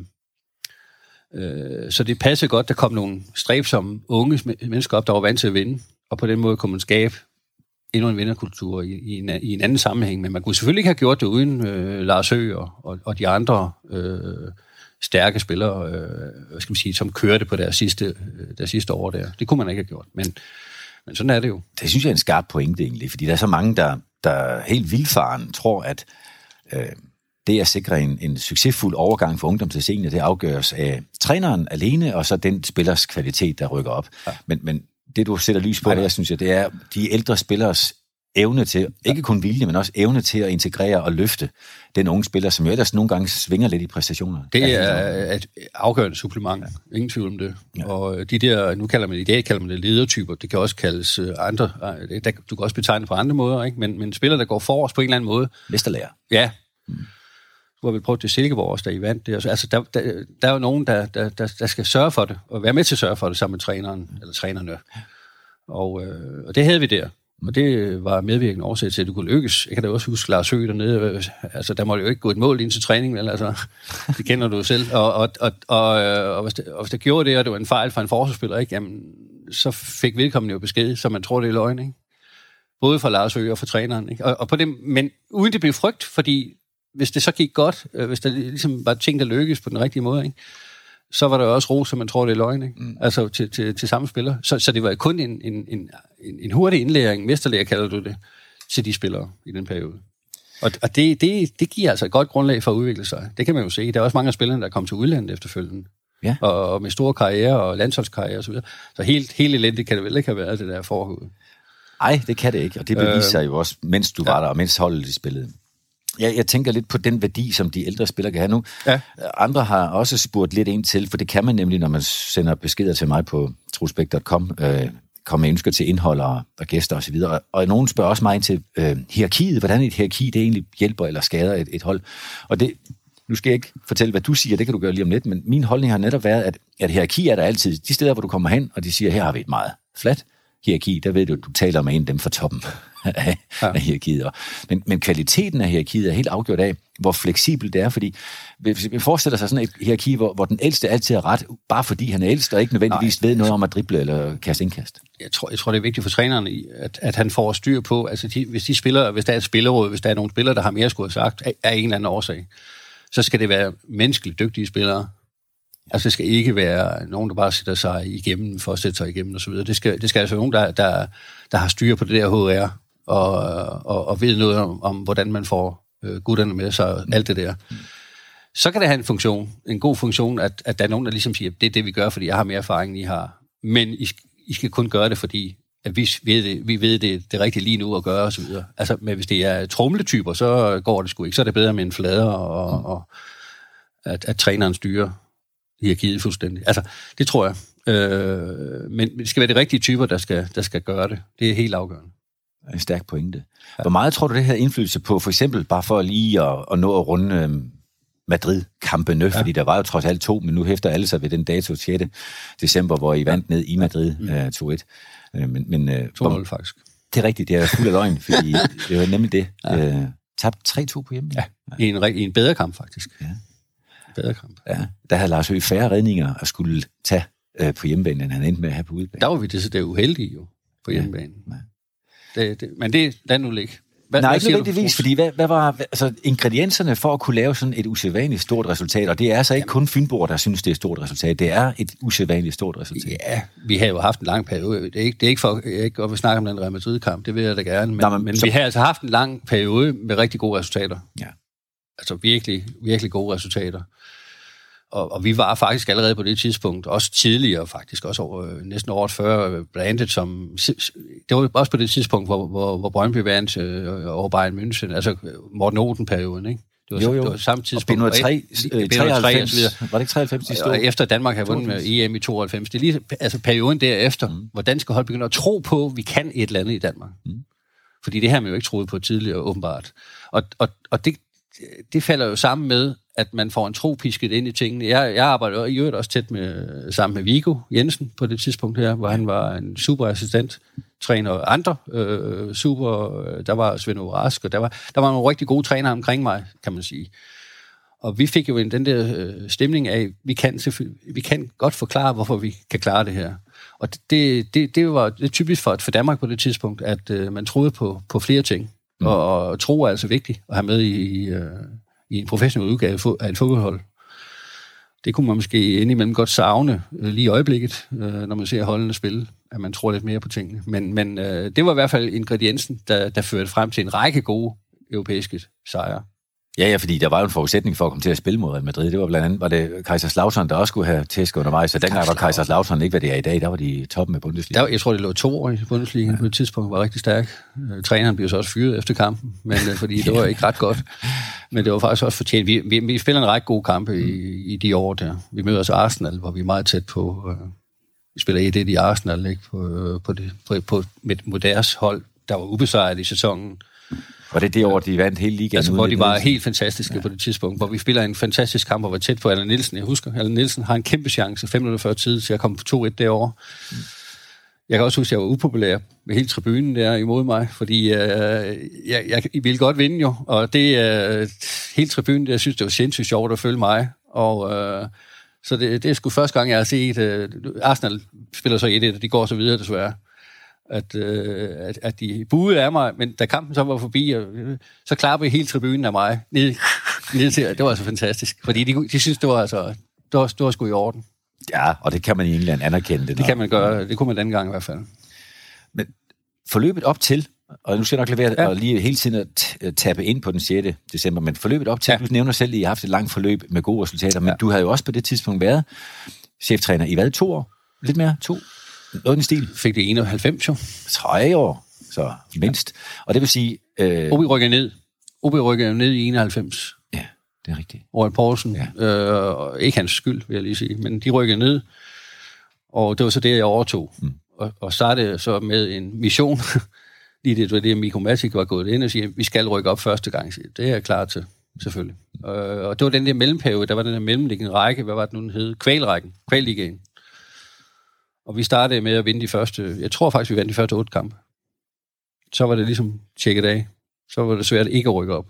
øh, så det passede godt, der kom nogle stræbsomme unge mennesker op, der var vant til at vinde, og på den måde kunne man skabe endnu en vinderkultur i, i, en, i en anden sammenhæng, men man kunne selvfølgelig ikke have gjort det uden øh, Lars Høgh og, og, og de andre øh, stærke spillere, øh, hvad skal man sige, som kørte på deres sidste, deres sidste år der. Det kunne man ikke have gjort, men, men sådan er det jo. Det synes jeg er en skarp pointe egentlig, fordi der er så mange, der, der helt vildfaren tror, at øh, det at sikre en, en succesfuld overgang fra ungdom til senior, det afgøres af træneren alene, og så den spillers kvalitet, der rykker op. Ja. Men, men det, du sætter lys på, ja. der, synes jeg, det er de ældre spillers evne til, ikke kun vilje, men også evne til at integrere og løfte den unge spiller, som jo ellers nogle gange svinger lidt i præstationer. Det er et afgørende supplement, ja. Ingen tvivl om det. Ja. Og de der, nu kalder man, i dag kalder man det ledertyper, det kan også kaldes andre, du kan også betegne på andre måder, ikke? Men, men spillere, der går forrest på en eller anden måde. Mesterlærer. Ja. Mm. Du har vel prøvet til Silkeborg også, da I vandt det. Altså, der, der, der er jo nogen, der, der, der, der skal sørge for det, og være med til at sørge for det sammen med træneren, eller trænerne. Og, øh, og det havde vi der. Og det var medvirkende årsag til, at du kunne lykkes. Jeg kan da også huske Lars Høgh dernede. Altså, der måtte jo ikke gå et mål ind til træningen, vel? Altså, det kender du selv. Og, og, og, og, og, hvis, det, og hvis der gjorde det, og det var en fejl for en forsvarsspiller, ikke? Jamen, så fik vedkommende jo besked, så man tror, det er løgn, ikke? Både fra Lars Høgh og fra træneren, ikke? Og, og på det, men uden det blev frygt, fordi hvis det så gik godt, hvis der ligesom var ting, der lykkes på den rigtige måde, ikke? Så var der også ros, så man tror, det er løgn, ikke? Mm. Altså til, til, til samme spiller. Så, så det var kun en, en, en, en hurtig indlæring, mesterlærer kalder du det, til de spillere i den periode. Og, og det, det, det giver altså et godt grundlag for at udvikle sig. Det kan man jo se. Der er også mange af spillerne, der er kommet til udlandet efterfølgende. Ja. Og, og med store karriere og landsholdskarriere og så videre. Så helt, helt elendigt kan det vel ikke have været, det der forhud. Nej, det kan det ikke. Og det beviser sig øh, jo også, mens du ja. var der, og mens holdet de spillede. Jeg, jeg tænker lidt på den værdi, som de ældre spillere kan have nu. Ja. Andre har også spurgt lidt ind til, for det kan man nemlig, når man sender beskeder til mig på trosbæk punktum com, øh, kommer med ønsker til indhold og, og gæster osv. Og, og nogen spørger også mig ind til øh, hierarkiet, hvordan et hierarki det egentlig hjælper eller skader et, et hold. Og det, nu skal jeg ikke fortælle, hvad du siger, det kan du gøre lige om lidt, men min holdning har netop været, at, at hierarki er der altid. De steder, hvor du kommer hen, og de siger, her har vi et meget fladt hierarki, der ved du, du taler med en af dem fra toppen af, ja. af hierarkiet. Men, men kvaliteten af hierarkiet er helt afgjort af, hvor fleksibelt det er, fordi hvis vi forestiller sig sådan et hierarki, hvor, hvor den ældste altid er ret, bare fordi han er ældst, og ikke nødvendigvis Nej, ved noget om at drible eller kaste indkast. Jeg tror, jeg tror, det er vigtigt for træneren, at, at han får styr på, altså de, hvis de spiller, hvis der er et spillerråd, hvis der er nogle spillere, der har mere skulle have sagt, af, af en eller anden årsag, så skal det være menneskeligt dygtige spillere. Altså det skal ikke være nogen, der bare sætter sig igennem for at sætte sig igennem og så videre. Det skal, det skal altså være nogen, der, der, der har styr på det der H R og, og, og ved noget om, om, hvordan man får øh, gutterne med sig og alt det der. Så kan det have en funktion, en god funktion, at, at der er nogen, der ligesom siger, det er det, vi gør, fordi jeg har mere erfaring, end I har. Men I, I skal kun gøre det, fordi at vi ved det, vi ved det, det rigtige lige nu at gøre og så videre. Altså, men hvis det er tromletyper, så går det sgu ikke. Så er det bedre med en flader og, og at, at træneren styrer hierarkiet fuldstændig. Altså, det tror jeg. Øh, men det skal være de rigtige typer, der skal, der skal gøre det. Det er helt afgørende. En stærk pointe. Ja. Hvor meget tror du, det her indflydelse på, for eksempel bare for lige at, at nå at runde øh, Madrid-kampene, ja. Fordi der var jo trods alt to, men nu hæfter alle sig ved den dato sjette december, hvor I vandt ned i Madrid mm. øh, to et. Øh, men, men, øh, to nul faktisk. Det er rigtigt, det er fuld af løgn, fordi det var nemlig det. Ja. Øh, tabt tre to på hjemme. Ja, ja. I, en, I en bedre kamp faktisk. Ja. Bedre kamp. Ja, der havde Lars Høgh færre redninger at skulle tage øh, på hjemmebane, end han endte med at have på udebane. Der var vi det, så det er uheldige jo på hjemmebane. Ja. Det, det, men det lad nu ligge. Hvad, Nej, ikke nødvendigvis, fordi hvad, hvad var altså, ingredienserne for at kunne lave sådan et usædvanligt stort resultat? Og det er altså ikke Jamen. kun Fynboer, der synes, det er et stort resultat. Det er et usædvanligt stort resultat. Ja, vi har jo haft en lang periode. Det er ikke, det er ikke for jeg ikke at snakke om den Real Madrid-kamp, det vil jeg da gerne. Men, Nå, men, men så... vi har altså haft en lang periode med rigtig gode resultater. Ja. Altså virkelig, virkelig gode resultater. Og, og vi var faktisk allerede på det tidspunkt, også tidligere faktisk, også over, næsten året før, brandet som... Det var også på det tidspunkt, hvor, hvor, hvor Brøndby vandt øh, over Bayern München, altså Morten Olsen-perioden, ikke? Det var, jo, jo. Det var samme tidspunkt. Og B nul treoghalvfems, var det ikke treoghalvfems, de stod? Og efter Danmark havde vundet med E M i tooghalvfems. Det er lige altså perioden derefter, mm. hvor danske hold begynder at tro på, at vi kan et eller andet i Danmark. Mm. Fordi det her man jo ikke troet på tidligere, åbenbart. Og, og, og det, det falder jo sammen med, at man får en tro pisket ind i tingene. Jeg, jeg arbejder i øvrigt også tæt med, sammen med Viggo Jensen på det tidspunkt her, hvor han var en superassistent, træner og andre øh, super. Der var Svend Ove Rask, og der var, der var nogle rigtig gode trænere omkring mig, kan man sige. Og vi fik jo en, den der øh, stemning af, vi kan, vi kan godt forklare, hvorfor vi kan klare det her. Og det, det, det var det typisk for, for Danmark på det tidspunkt, at øh, man troede på, på flere ting. Mm. Og, og tro er altså vigtigt at have med i... i øh, i en professionel udgave af et fodboldhold. Det kunne man måske indimellem godt savne øh, lige i øjeblikket, øh, når man ser holdene spille, at man tror lidt mere på tingene. Men, men øh, det var i hvert fald ingrediensen, der, der førte frem til en række gode europæiske sejre. Ja, ja, fordi der var jo en forudsætning for at komme til at spille mod Real Madrid. Det var blandt andet, var det Kaiserslautern, der også skulle have tæsk undervejs, så dengang var Kaiserslautern ikke, hvad det er i dag. Der var de i toppen af Bundesliga. Der, jeg tror, det lå to år i Bundesliga ja. På et tidspunkt, var rigtig stærk. Træneren blev så også fyret efter kampen, men, fordi det var ikke ret godt. Men det var faktisk også fortjent. Vi, vi, vi spiller en række gode kampe i, i de år der. Vi møder også Arsenal, hvor vi er meget tæt på. Øh, vi spiller et et i Arsenal, ikke? På, på, det, på, på med, med deres hold, der var ubesejret i sæsonen. Og det er det år, de vandt hele ligaen. Altså, hvor de var helt fantastiske ja. På det tidspunkt, hvor vi spiller en fantastisk kamp, og var tæt på Allan Nielsen. Jeg husker, Allan Nielsen har en kæmpe chance, fem minutter før tid, til at komme på to et derovre. Mm. Jeg kan også huske, at jeg var upopulær med hele tribunen der imod mig, fordi øh, jeg, jeg ville godt vinde jo, og det øh, hele tribunen, jeg synes, det var sindssygt sjovt at følge mig, og øh, så det, det er sgu første gang, jeg har set, øh, Arsenal spiller så et et, og de går så videre desværre. At, øh, at, at de buede af mig, men da kampen så var forbi, og, øh, så klappede hele tribunen af mig ned, ned til, det var altså fantastisk, fordi de, de synes, det var altså, det var, det var sgu i orden. Ja, og det kan man i England anerkende. Det, det kan man gøre, det kunne man den gang i hvert fald. Men forløbet op til, og nu skal jeg nok lade være ja. At lige hele tiden at tappe ind på den sjette december, men forløbet op til, ja. Du nævner selv, at I har haft et langt forløb med gode resultater, men ja. Du havde jo også på det tidspunkt været cheftræner i hvad, to år? Lidt mere? To? Noget i den stil? Fik det enoghalvfems jo. Tre år, så mindst. Ja. Og det vil sige... Øh... O B rykker ned. O B rykker ned i enoghalvfems. Ja, det er rigtigt. Roald Poulsen. Ja. Øh, ikke hans skyld, vil jeg lige sige, men de rykkede ned, og det var så det, jeg overtog. Mm. Og, og startede så med en mission. Lige det var det, at Mikko Matic var gået ind og siger, vi skal rykke op første gang. Det er jeg klar til, selvfølgelig. Øh, og det var den der mellemperiode, der var den der mellemliggende række, hvad var det nu, den hed? Kvalrækken, Kvalligaen. Og vi startede med at vinde de første, jeg tror faktisk, vi vandt de første otte kampe. Så var det ligesom tjekket af. Så var det svært ikke at rykke op.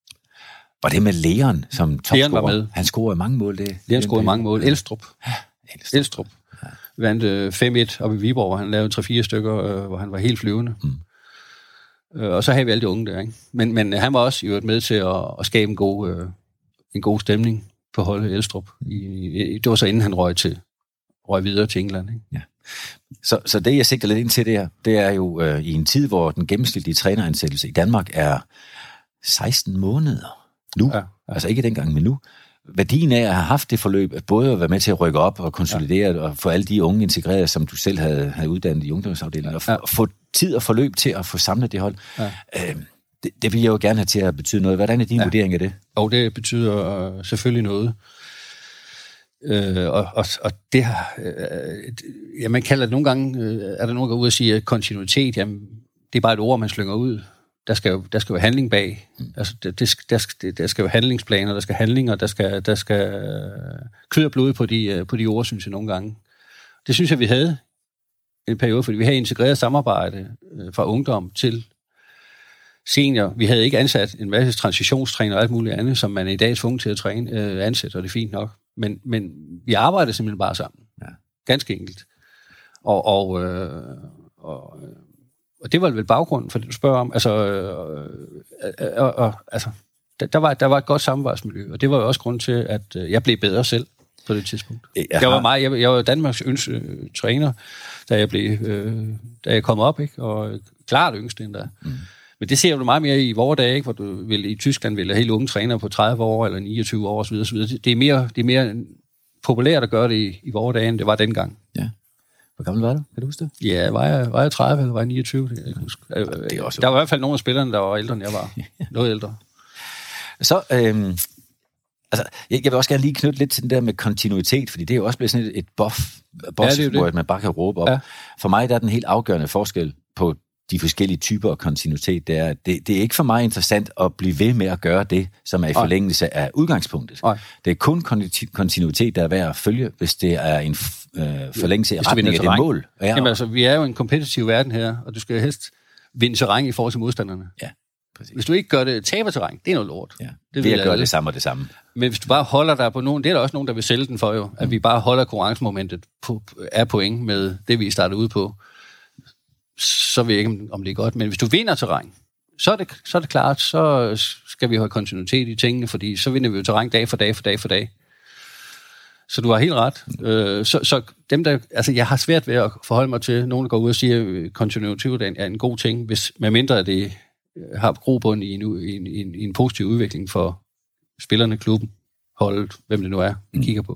Var det med Leon som topscorer? Leon var med. Han scorede mange mål. Det. Leon scorede mange mål. Elstrup. Ja, Elstrup. Elstrup. Ja. Vandt fem et oppe i Viborg, hvor han lavede tre fire stykker, hvor han var helt flyvende. Mm. Og så havde vi alle de unge der, ikke? Men, men han var også jo med til at, at skabe en god, en god stemning på holdet Elstrup. I, det var så inden han røg til røg videre til England, ikke? Ja. Så, så det, jeg sigter lidt ind til det her, det er jo øh, i en tid, hvor den gennemsnitlige træneransættelse i Danmark er seksten måneder nu. Ja, ja. Altså ikke dengang, men nu. Værdien af at have haft det forløb, både at være med til at rykke op og konsolidere ja. Og få alle de unge integreret, som du selv havde, havde uddannet i ungdomsafdelingen, og f- ja. Få tid og forløb til at få samlet det hold. Ja. Øh, det, det vil jeg jo gerne have til at betyde noget. Hvordan er din ja. Vurdering af det? Og det betyder øh, selvfølgelig noget. Øh, og, og, og det har, øh, ja, man kalder det nogle gange, øh, er der nogen, der går ud og siger kontinuitet, jamen, det er bare et ord, man slynger ud. Der skal jo, der skal jo handling bag. Mm. Altså, det, det, der, skal, der skal jo handlingsplaner, der skal handlinger, der skal, der skal kød og blod på de, på de ord, synes jeg nogle gange. Det synes jeg, vi havde en periode, fordi vi havde integreret samarbejde øh, fra ungdom til senior. Vi havde ikke ansat en masse transitionstræner og alt muligt andet, som man i dag er tvunget til at træne, øh, ansætte, og det er fint nok. Men, men vi arbejdede simpelthen bare sammen. Ja. Ganske enkelt. Og, og, øh, og, og det var vel baggrunden for det, du spørger om. Altså, øh, øh, øh, øh, altså der, der, var, der var et godt samarbejdsmiljø, og det var jo også grund til, at øh, jeg blev bedre selv på det tidspunkt. Jeg, jeg var meget, jeg, jeg var Danmarks yngste øh, træner, da jeg blev, øh, da jeg kom op, ikke? Og klart yngste endda. Mm. Men det ser du meget mere i vore dage, ikke? Hvor du vil i Tyskland vil helt unge træner på tredive år eller niogtyve år osv. osv. Det er mere, det er mere populært at gøre det i, i vore dage, end det var dengang. Ja. Hvor gammel var du? Kan du huske det? Ja, var jeg, var jeg tredive eller var jeg niogtyve? Det, jeg huske. Ja, det er også der var i hvert fald nogle af spillerne, der var ældre, end jeg var. Noget ældre. Så, øhm, altså, jeg, jeg vil også gerne lige knytte lidt til den der med kontinuitet, fordi det er jo også blevet sådan et, et buff, buff ja, hvor man bare kan råbe op. Ja. For mig der er den helt afgørende forskel på de forskellige typer af kontinuitet, det er, det, det er ikke for mig interessant at blive ved med at gøre det, som er i forlængelse af udgangspunktet. Ej. Det er kun kontinuitet, der er værd at følge, hvis det er en øh, forlængelse af retning af det mål. Ja. Jamen altså, vi er jo en kompetitiv verden her, og du skal helst vinde terræn i forhold til modstanderne. Ja, præcis. Hvis du ikke gør det taber terræn, det er noget lort. Ja. Det vil at gøre det samme og det samme. Men hvis du bare holder dig på nogen, det er der også nogen, der vil sælge den for jo, at mm. vi bare holder konkurrencemomentet på, er point med det, vi starter ud på, så ved jeg ikke, om det er godt. Men hvis du vinder terræn, så er det, så er det klart, så skal vi have kontinuitet i tingene, fordi så vinder vi jo terræn dag for dag for dag for dag. Så du har helt ret. Øh, så, så dem der, altså jeg har svært ved at forholde mig til, nogen der går ud og siger, at kontinuitet er en god ting, hvis med mindre det har grobund i en, i en, i en positiv udvikling for, spillerne, klubben, holdet, hvem det nu er, vi mm. kigger på.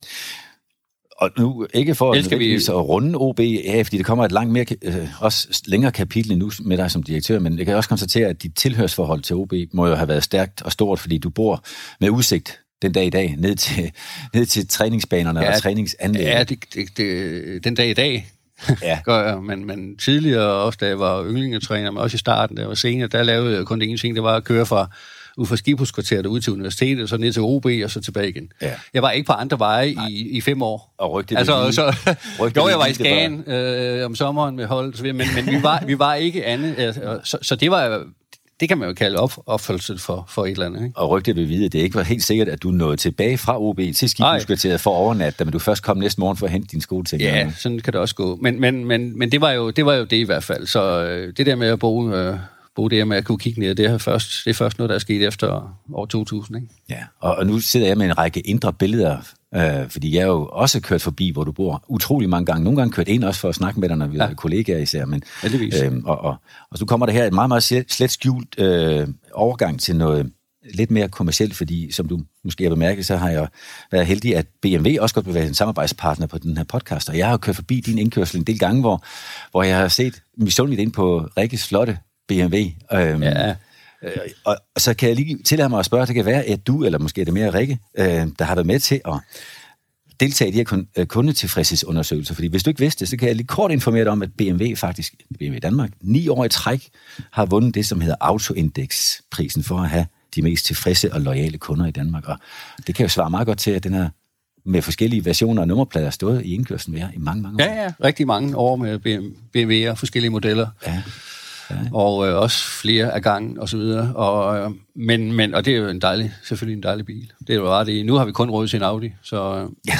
Og nu, ikke for at, vi... at runde O B af, fordi det kommer et langt mere, øh, også længere kapitel nu med dig som direktør, men jeg kan også konstatere, at dit tilhørsforhold til O B må jo have været stærkt og stort, fordi du bor med udsigt den dag i dag ned til, ned til træningsbanerne ja, og træningsanlæg. Ja, det, det, det, den dag i dag ja. gør jeg, men, men tidligere, også da jeg var yndlingetræner, men også i starten, da jeg var senior, der lavede jeg kun det ene ting, det var at køre fra ud fra Skibuskvarteret ud til universitetet, så ned til O B, og så tilbage igen. Ja. Jeg var ikke på andre veje i, i fem år. Og rygte altså, det så, jo, jeg var i Skagen øh, om sommeren med hold, men, men vi, var, vi var ikke andet. Altså, så, så det var, det kan man jo kalde op, opfølgelse for, for et eller andet. Ikke? Og rygte vil vide, at det ikke var helt sikkert, at du nåede tilbage fra O B til Skibuskvarteret for overnatte, men du først kom næste morgen for at hente dine skoleting. Ja, sådan kan det også gå. Men, men, men, men det, var jo, det var jo det i hvert fald. Så øh, det der med at bo... Øh, Både det med at kunne kigge ned, det er først, det er først noget, der er sket efter år to tusind, ikke? Ja, og, og nu sidder jeg med en række indre billeder, øh, fordi jeg er jo også kørt forbi, hvor du bor, utrolig mange gange. Nogle gange kørt ind også for at snakke med dig, når vi ja. er kollegaer især. Men, øh, og, og, og så kommer der her et meget, meget slet skjult øh, overgang til noget lidt mere kommercielt, fordi som du måske har bemærket, så har jeg været heldig, at B M W også godt vil være en samarbejdspartner på den her podcast, og jeg har kørt forbi din indkørsel en del gange, hvor, hvor jeg har set misundeligt ind på Rikkes flotte B M W. Øhm, ja. øh, og, og så kan jeg lige tillade mig at spørge, det kan være, at du, eller måske er det mere Rikke, øh, der har været med til at deltage i de her kundetilfredshedsundersøgelser. Fordi hvis du ikke vidste det, så kan jeg lige kort informere dig om, at B M W faktisk, B M W Danmark, ni år i træk, har vundet det, som hedder Autoindex-prisen for at have de mest tilfredse og loyale kunder i Danmark. Og det kan jo svare meget godt til, at den her med forskellige versioner og nummerplader stået i indkørslen ved i mange, mange år. Ja, ja, rigtig mange år med B M W og forskellige modeller. Ja. Ja. Og øh, også flere af gangen og så videre. Og, øh, men, men, og det er jo en dejlig, selvfølgelig en dejlig bil. Det er jo ret det. Nu har vi kun råd til en Audi, så... Øh. Ja,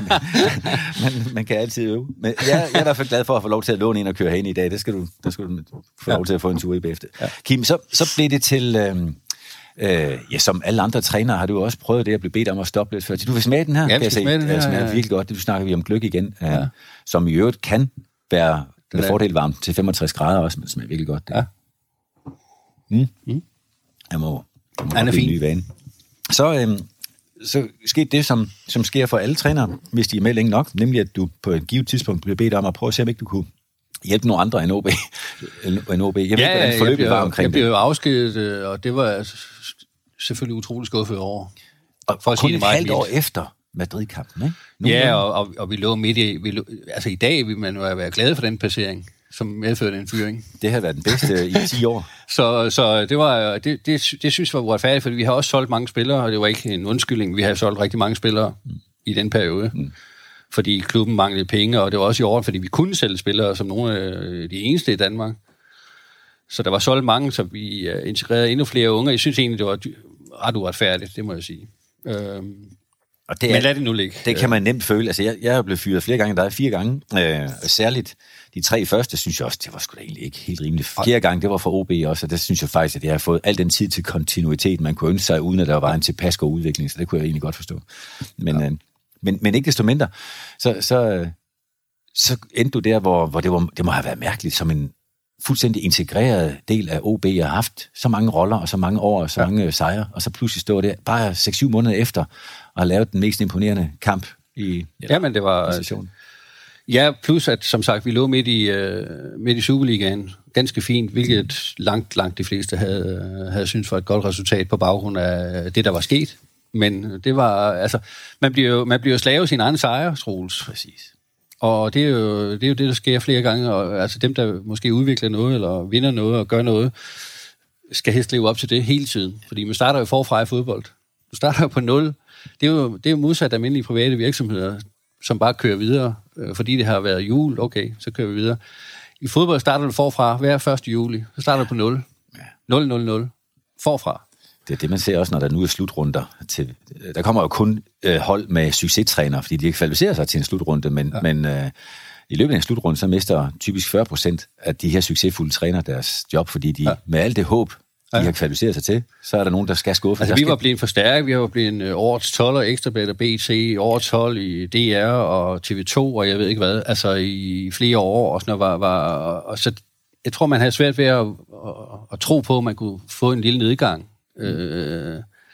man, man kan altid øve. Men jeg, jeg er i hvert fald glad for at få lov til at låne en og køre hen i dag. Det skal du, der skal du få ja. lov til at få en tur i bagefter. Ja. Kim, så, så blev det til... Øh, øh, ja, som alle andre trænere har du også prøvet det at blive bedt om at stoppe lidt før. Du vil smage den her? Ja, vi skal smage den her. Det smager virkelig godt. Det snakker vi om gløgg igen, øh, ja. som i øvrigt kan være... med fordel varmt til femogtres grader også, men det smager virkelig godt. Det. Ja. Mm. Mm. Jeg må, jeg må have en ny vane. Så, øhm, så skete det, som, som sker for alle trænere, hvis de er med længe nok, nemlig at du på et givet tidspunkt bliver bedt om at prøve at se, om ikke du kunne hjælpe nogle andre end O B. end O B. Jeg ved ja, ikke, hvordan forløbet var omkring det. Jeg blev jo afskedet, og det var selvfølgelig utroligt skuffet over. Og for at kun sige det et halvt år efter Madrid-kampen, ikke? Nogle ja, og, og, og vi lå midt i... Vi lå, altså i dag vil man jo være glad for den placering, som medførte en fyring. Det har været den bedste i ti år. Så, så det var det, det, det synes jeg var uretfærdigt, fordi vi har også solgt mange spillere, og det var ikke en undskyldning. Vi har solgt rigtig mange spillere mm. i den periode, mm. fordi klubben manglede penge, og det var også i orden, fordi vi kunne sælge spillere som nogle af de eneste i Danmark. Så der var solgt mange, så vi integrerede endnu flere unge. Jeg synes egentlig, det var ret uretfærdigt, det må jeg sige. Øhm, Og det er, men lad det nu ligge. Det kan man nemt føle. Altså, jeg, jeg er blevet fyret flere gange, der er fire gange. Øh, særligt de tre første, synes jeg også, det var sgu da egentlig ikke helt rimeligt. Fjerde gang, det var for O B også, og der synes jeg faktisk, at jeg har fået al den tid til kontinuitet, man kunne ønske sig, uden at der var en tilpas god udvikling, så det kunne jeg egentlig godt forstå. Men, ja. øh, men, men ikke desto mindre, så, så, så endte du der, hvor, hvor det, var, det må have været mærkeligt, som en fuldstændig integreret del af O B, jeg har haft så mange roller, og så mange år, og så ja. mange sejre, og så pludselig stå der, bare seks syv måneder efter, og lave den mest imponerende kamp i ja, men det var sessionen. Ja, plus at, som sagt, vi lå midt i, uh, midt i Superligaen, ganske fint, hvilket langt, langt de fleste havde, havde syntes for et godt resultat på baggrund af det, der var sket. Men det var, altså, man bliver jo, man bliver jo slave sin egen sejre, Troels. Præcis. Og det er, jo, det er jo det, der sker flere gange, og altså dem, der måske udvikler noget, eller vinder noget, og gør noget, skal helst leve op til det hele tiden. Fordi man starter jo forfra i fodbold. Du starter jo på nul. Det er jo, det er jo modsat almindelige private virksomheder, som bare kører videre, øh, fordi det har været jul, okay, så kører vi videre. I fodbold starter du forfra hver første juli, så starter du på nul. nul nul nul. Forfra. Det er det, man ser også, når der nu er slutrunder. Til, der kommer jo kun øh, hold med succestrænere, fordi de ikke kvalificerer sig til en slutrunde, men, ja. men øh, i løbet af en slutrunde, så mister typisk fyrre procent af de her succesfulde trænere deres job, fordi de ja. med alt det håb, de ja. har kvalificeret sig til, så er der nogen, der skal skuffe. Altså, vi var blevet for stærke, vi var blevet en årets tolv og Ekstrabladet og B T, årets tolv i D R og T V to, og jeg ved ikke hvad, altså i flere år, og sådan noget var, var og så jeg tror, man havde svært ved at, at, at tro på, at man kunne få en lille nedgang. Mm. Øh,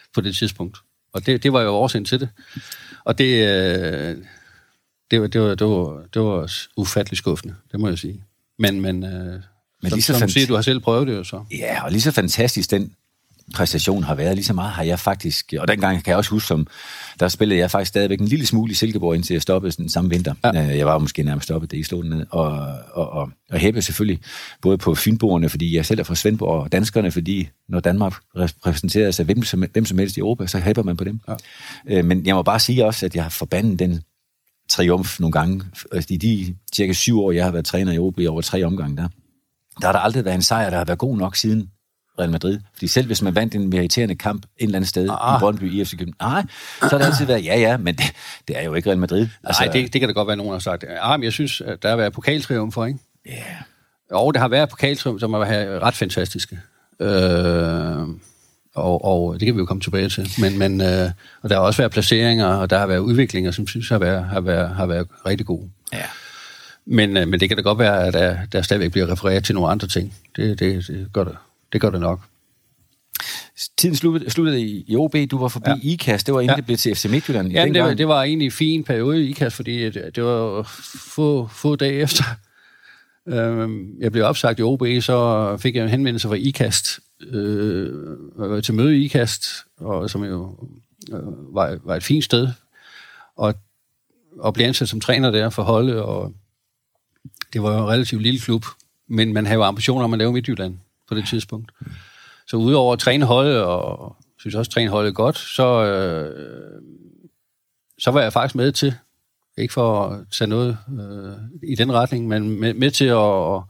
på det tidspunkt. Og det, det var jo årsagen til det. Og det, øh, det, var, det, var, det, var, det var ufatteligt skuffende, det må jeg sige. Men, men, øh, men som, som fant- siger, du har selv prøvet det jo så. Ja, og lige så fantastisk den præstation har været, lige så meget har jeg faktisk, og dengang kan jeg også huske, som der spillede jeg faktisk stadigvæk en lille smule i Silkeborg, indtil jeg stoppede den samme vinter. Ja. Jeg var måske nærmest stoppet det i slået ned, og, og, og, og hæppe selvfølgelig både på fynboerne, fordi jeg selv er fra Svendborg, og danskerne, fordi når Danmark repræsenterer sig hvem som, hvem som helst i Europa, så hæpper man på dem. Ja. Men jeg må bare sige også, at jeg har forbandet den triumf nogle gange. I de cirka syv år, jeg har været træner i O B i over tre omgange, der, der har der aldrig været en sejr, der har været god nok siden Real Madrid. Fordi selv hvis man vandt en meriterende kamp en eller anden sted ah. i Brøndby i F C København, nej, så har det altid været, ja ja, men det, det er jo ikke Real Madrid. Altså, nej, det, det kan da godt være, nogen har sagt. Ah, men jeg synes, at der har været pokaltriumf for, ikke? Ja. Yeah. Og det har været pokaltriumf, som har været ret fantastiske. Øh, og, og det kan vi jo komme tilbage til. Men, men, øh, og der har også været placeringer, og der har været udviklinger, som synes har været, har været, har været rigtig gode. Ja. Men, øh, men det kan da godt være, at der, der stadigvæk bliver refereret til nogle andre ting. Det, det, det gør det. Det gør det nok. Tiden sluttede, sluttede i, i O B, du var forbi ja. I K A S, det var inden ja. det blev til F C Midtjylland. Ja, det var, det var egentlig en fin periode i I K A S, fordi det, det var få, få dage efter, øhm, jeg blev opsagt i O B, så fik jeg en henvendelse fra I K A S, øh, jeg var til møde i I K A S, og, som jo øh, var, var et fint sted, og, og blev ansat som træner der for holdet, og det var jo en relativt lille klub, men man havde ambitioner om at lave Midtjylland på det tidspunkt. Så udover at træne holdet, og synes også, at træne holdet godt, så, øh, så var jeg faktisk med til, ikke for at tage noget øh, i den retning, men med, med til at,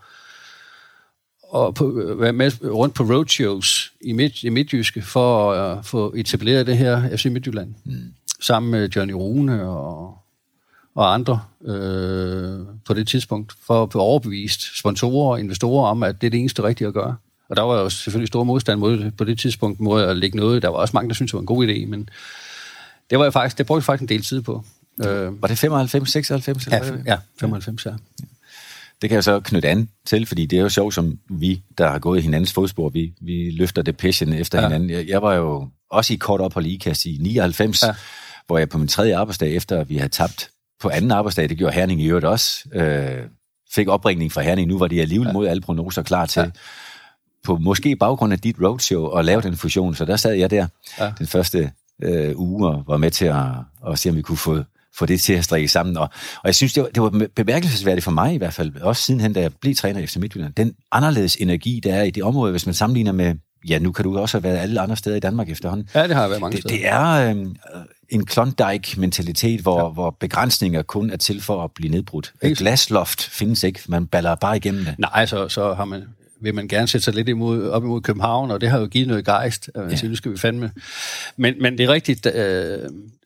at på, være med rundt på roadshows i, midt, i Midtjyske, for at få etableret det her F C Midtjylland, mm. sammen med Johnny Rune og, og andre øh, på det tidspunkt, for at få overbevist sponsorer og investorer om, at det er det eneste rigtige at gøre. Og der var jo selvfølgelig stor modstand mod det på det tidspunkt, mod at lægge noget. Der var også mange, der syntes, det var en god idé, men det var jeg faktisk, det brugte jeg faktisk en del tid på. Øh, var det femoghalvfems, seksoghalvfems? Ja, ja, femoghalvfems, ja. Det kan jeg så knytte an til, fordi det er jo sjovt, som vi, der har gået i hinandens fodspor, vi, vi løfter det passion efter ja. hinanden. Jeg, jeg var jo også i kort ophold i I K A S i nioghalvfems, ja. hvor jeg på min tredje arbejdsdag, efter vi havde tabt på anden arbejdsdag, det gjorde Herning i øvrigt også, øh, fik opringning fra Herning. Nu var de alligevel ja. mod alle prognoser klar til, ja. på måske baggrund af dit roadshow, og lave den fusion. Så der sad jeg der ja. den første øh, uge, og var med til at, at se, om vi kunne få, få det til at strikke sammen. Og, og jeg synes, det var, det var bemærkelsesværdigt for mig i hvert fald, også sidenhen, da jeg blev træner i F C Midtjylland. Den anderledes energi, der er i det område, hvis man sammenligner med, ja, nu kan du også have været alle andre steder i Danmark efterhånden. Ja, det har været mange det, steder. Det er øh, en Klondike-mentalitet, hvor, ja. hvor begrænsninger kun er til for at blive nedbrudt. Et glasloft findes ikke, man baller bare igennem det. Nej, så, så har man... vil man gerne sætte sig lidt imod, op imod København, og det har jo givet noget gejst. Ja. Altså, nu skal vi fandme. Men, men det er rigtigt, øh,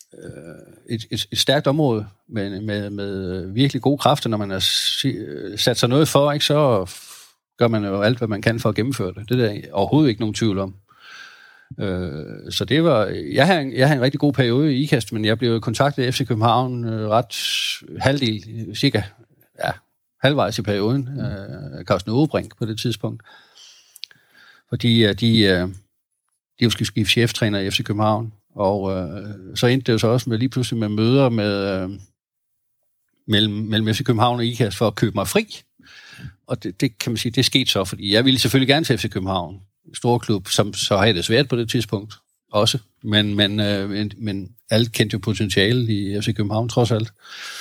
et, et, et stærkt område med, med, med virkelig gode kræfter, når man har sat sig noget for, ikke, så gør man jo alt, hvad man kan for at gennemføre det. Det er der overhovedet ikke nogen tvivl om. Øh, så det var... Jeg havde, en, jeg havde en rigtig god periode i I K A S, men jeg blev kontaktet af F C København øh, ret halvdel, cirka... Ja, halvvejs i perioden, mm. uh, Carsten Ågebrink på det tidspunkt. Fordi uh, de, uh, de skulle skifte cheftræner i F C København, og uh, så endte det jo så også med lige pludselig med møder med, uh, mellem, mellem F C København og I K A S for at købe mig fri. Og det, det kan man sige, det skete så, fordi jeg ville selvfølgelig gerne til F C København, stor klub, som så havde det svært på det tidspunkt også, men, men, uh, men, men alle kendte jo potentiale i F C København trods alt.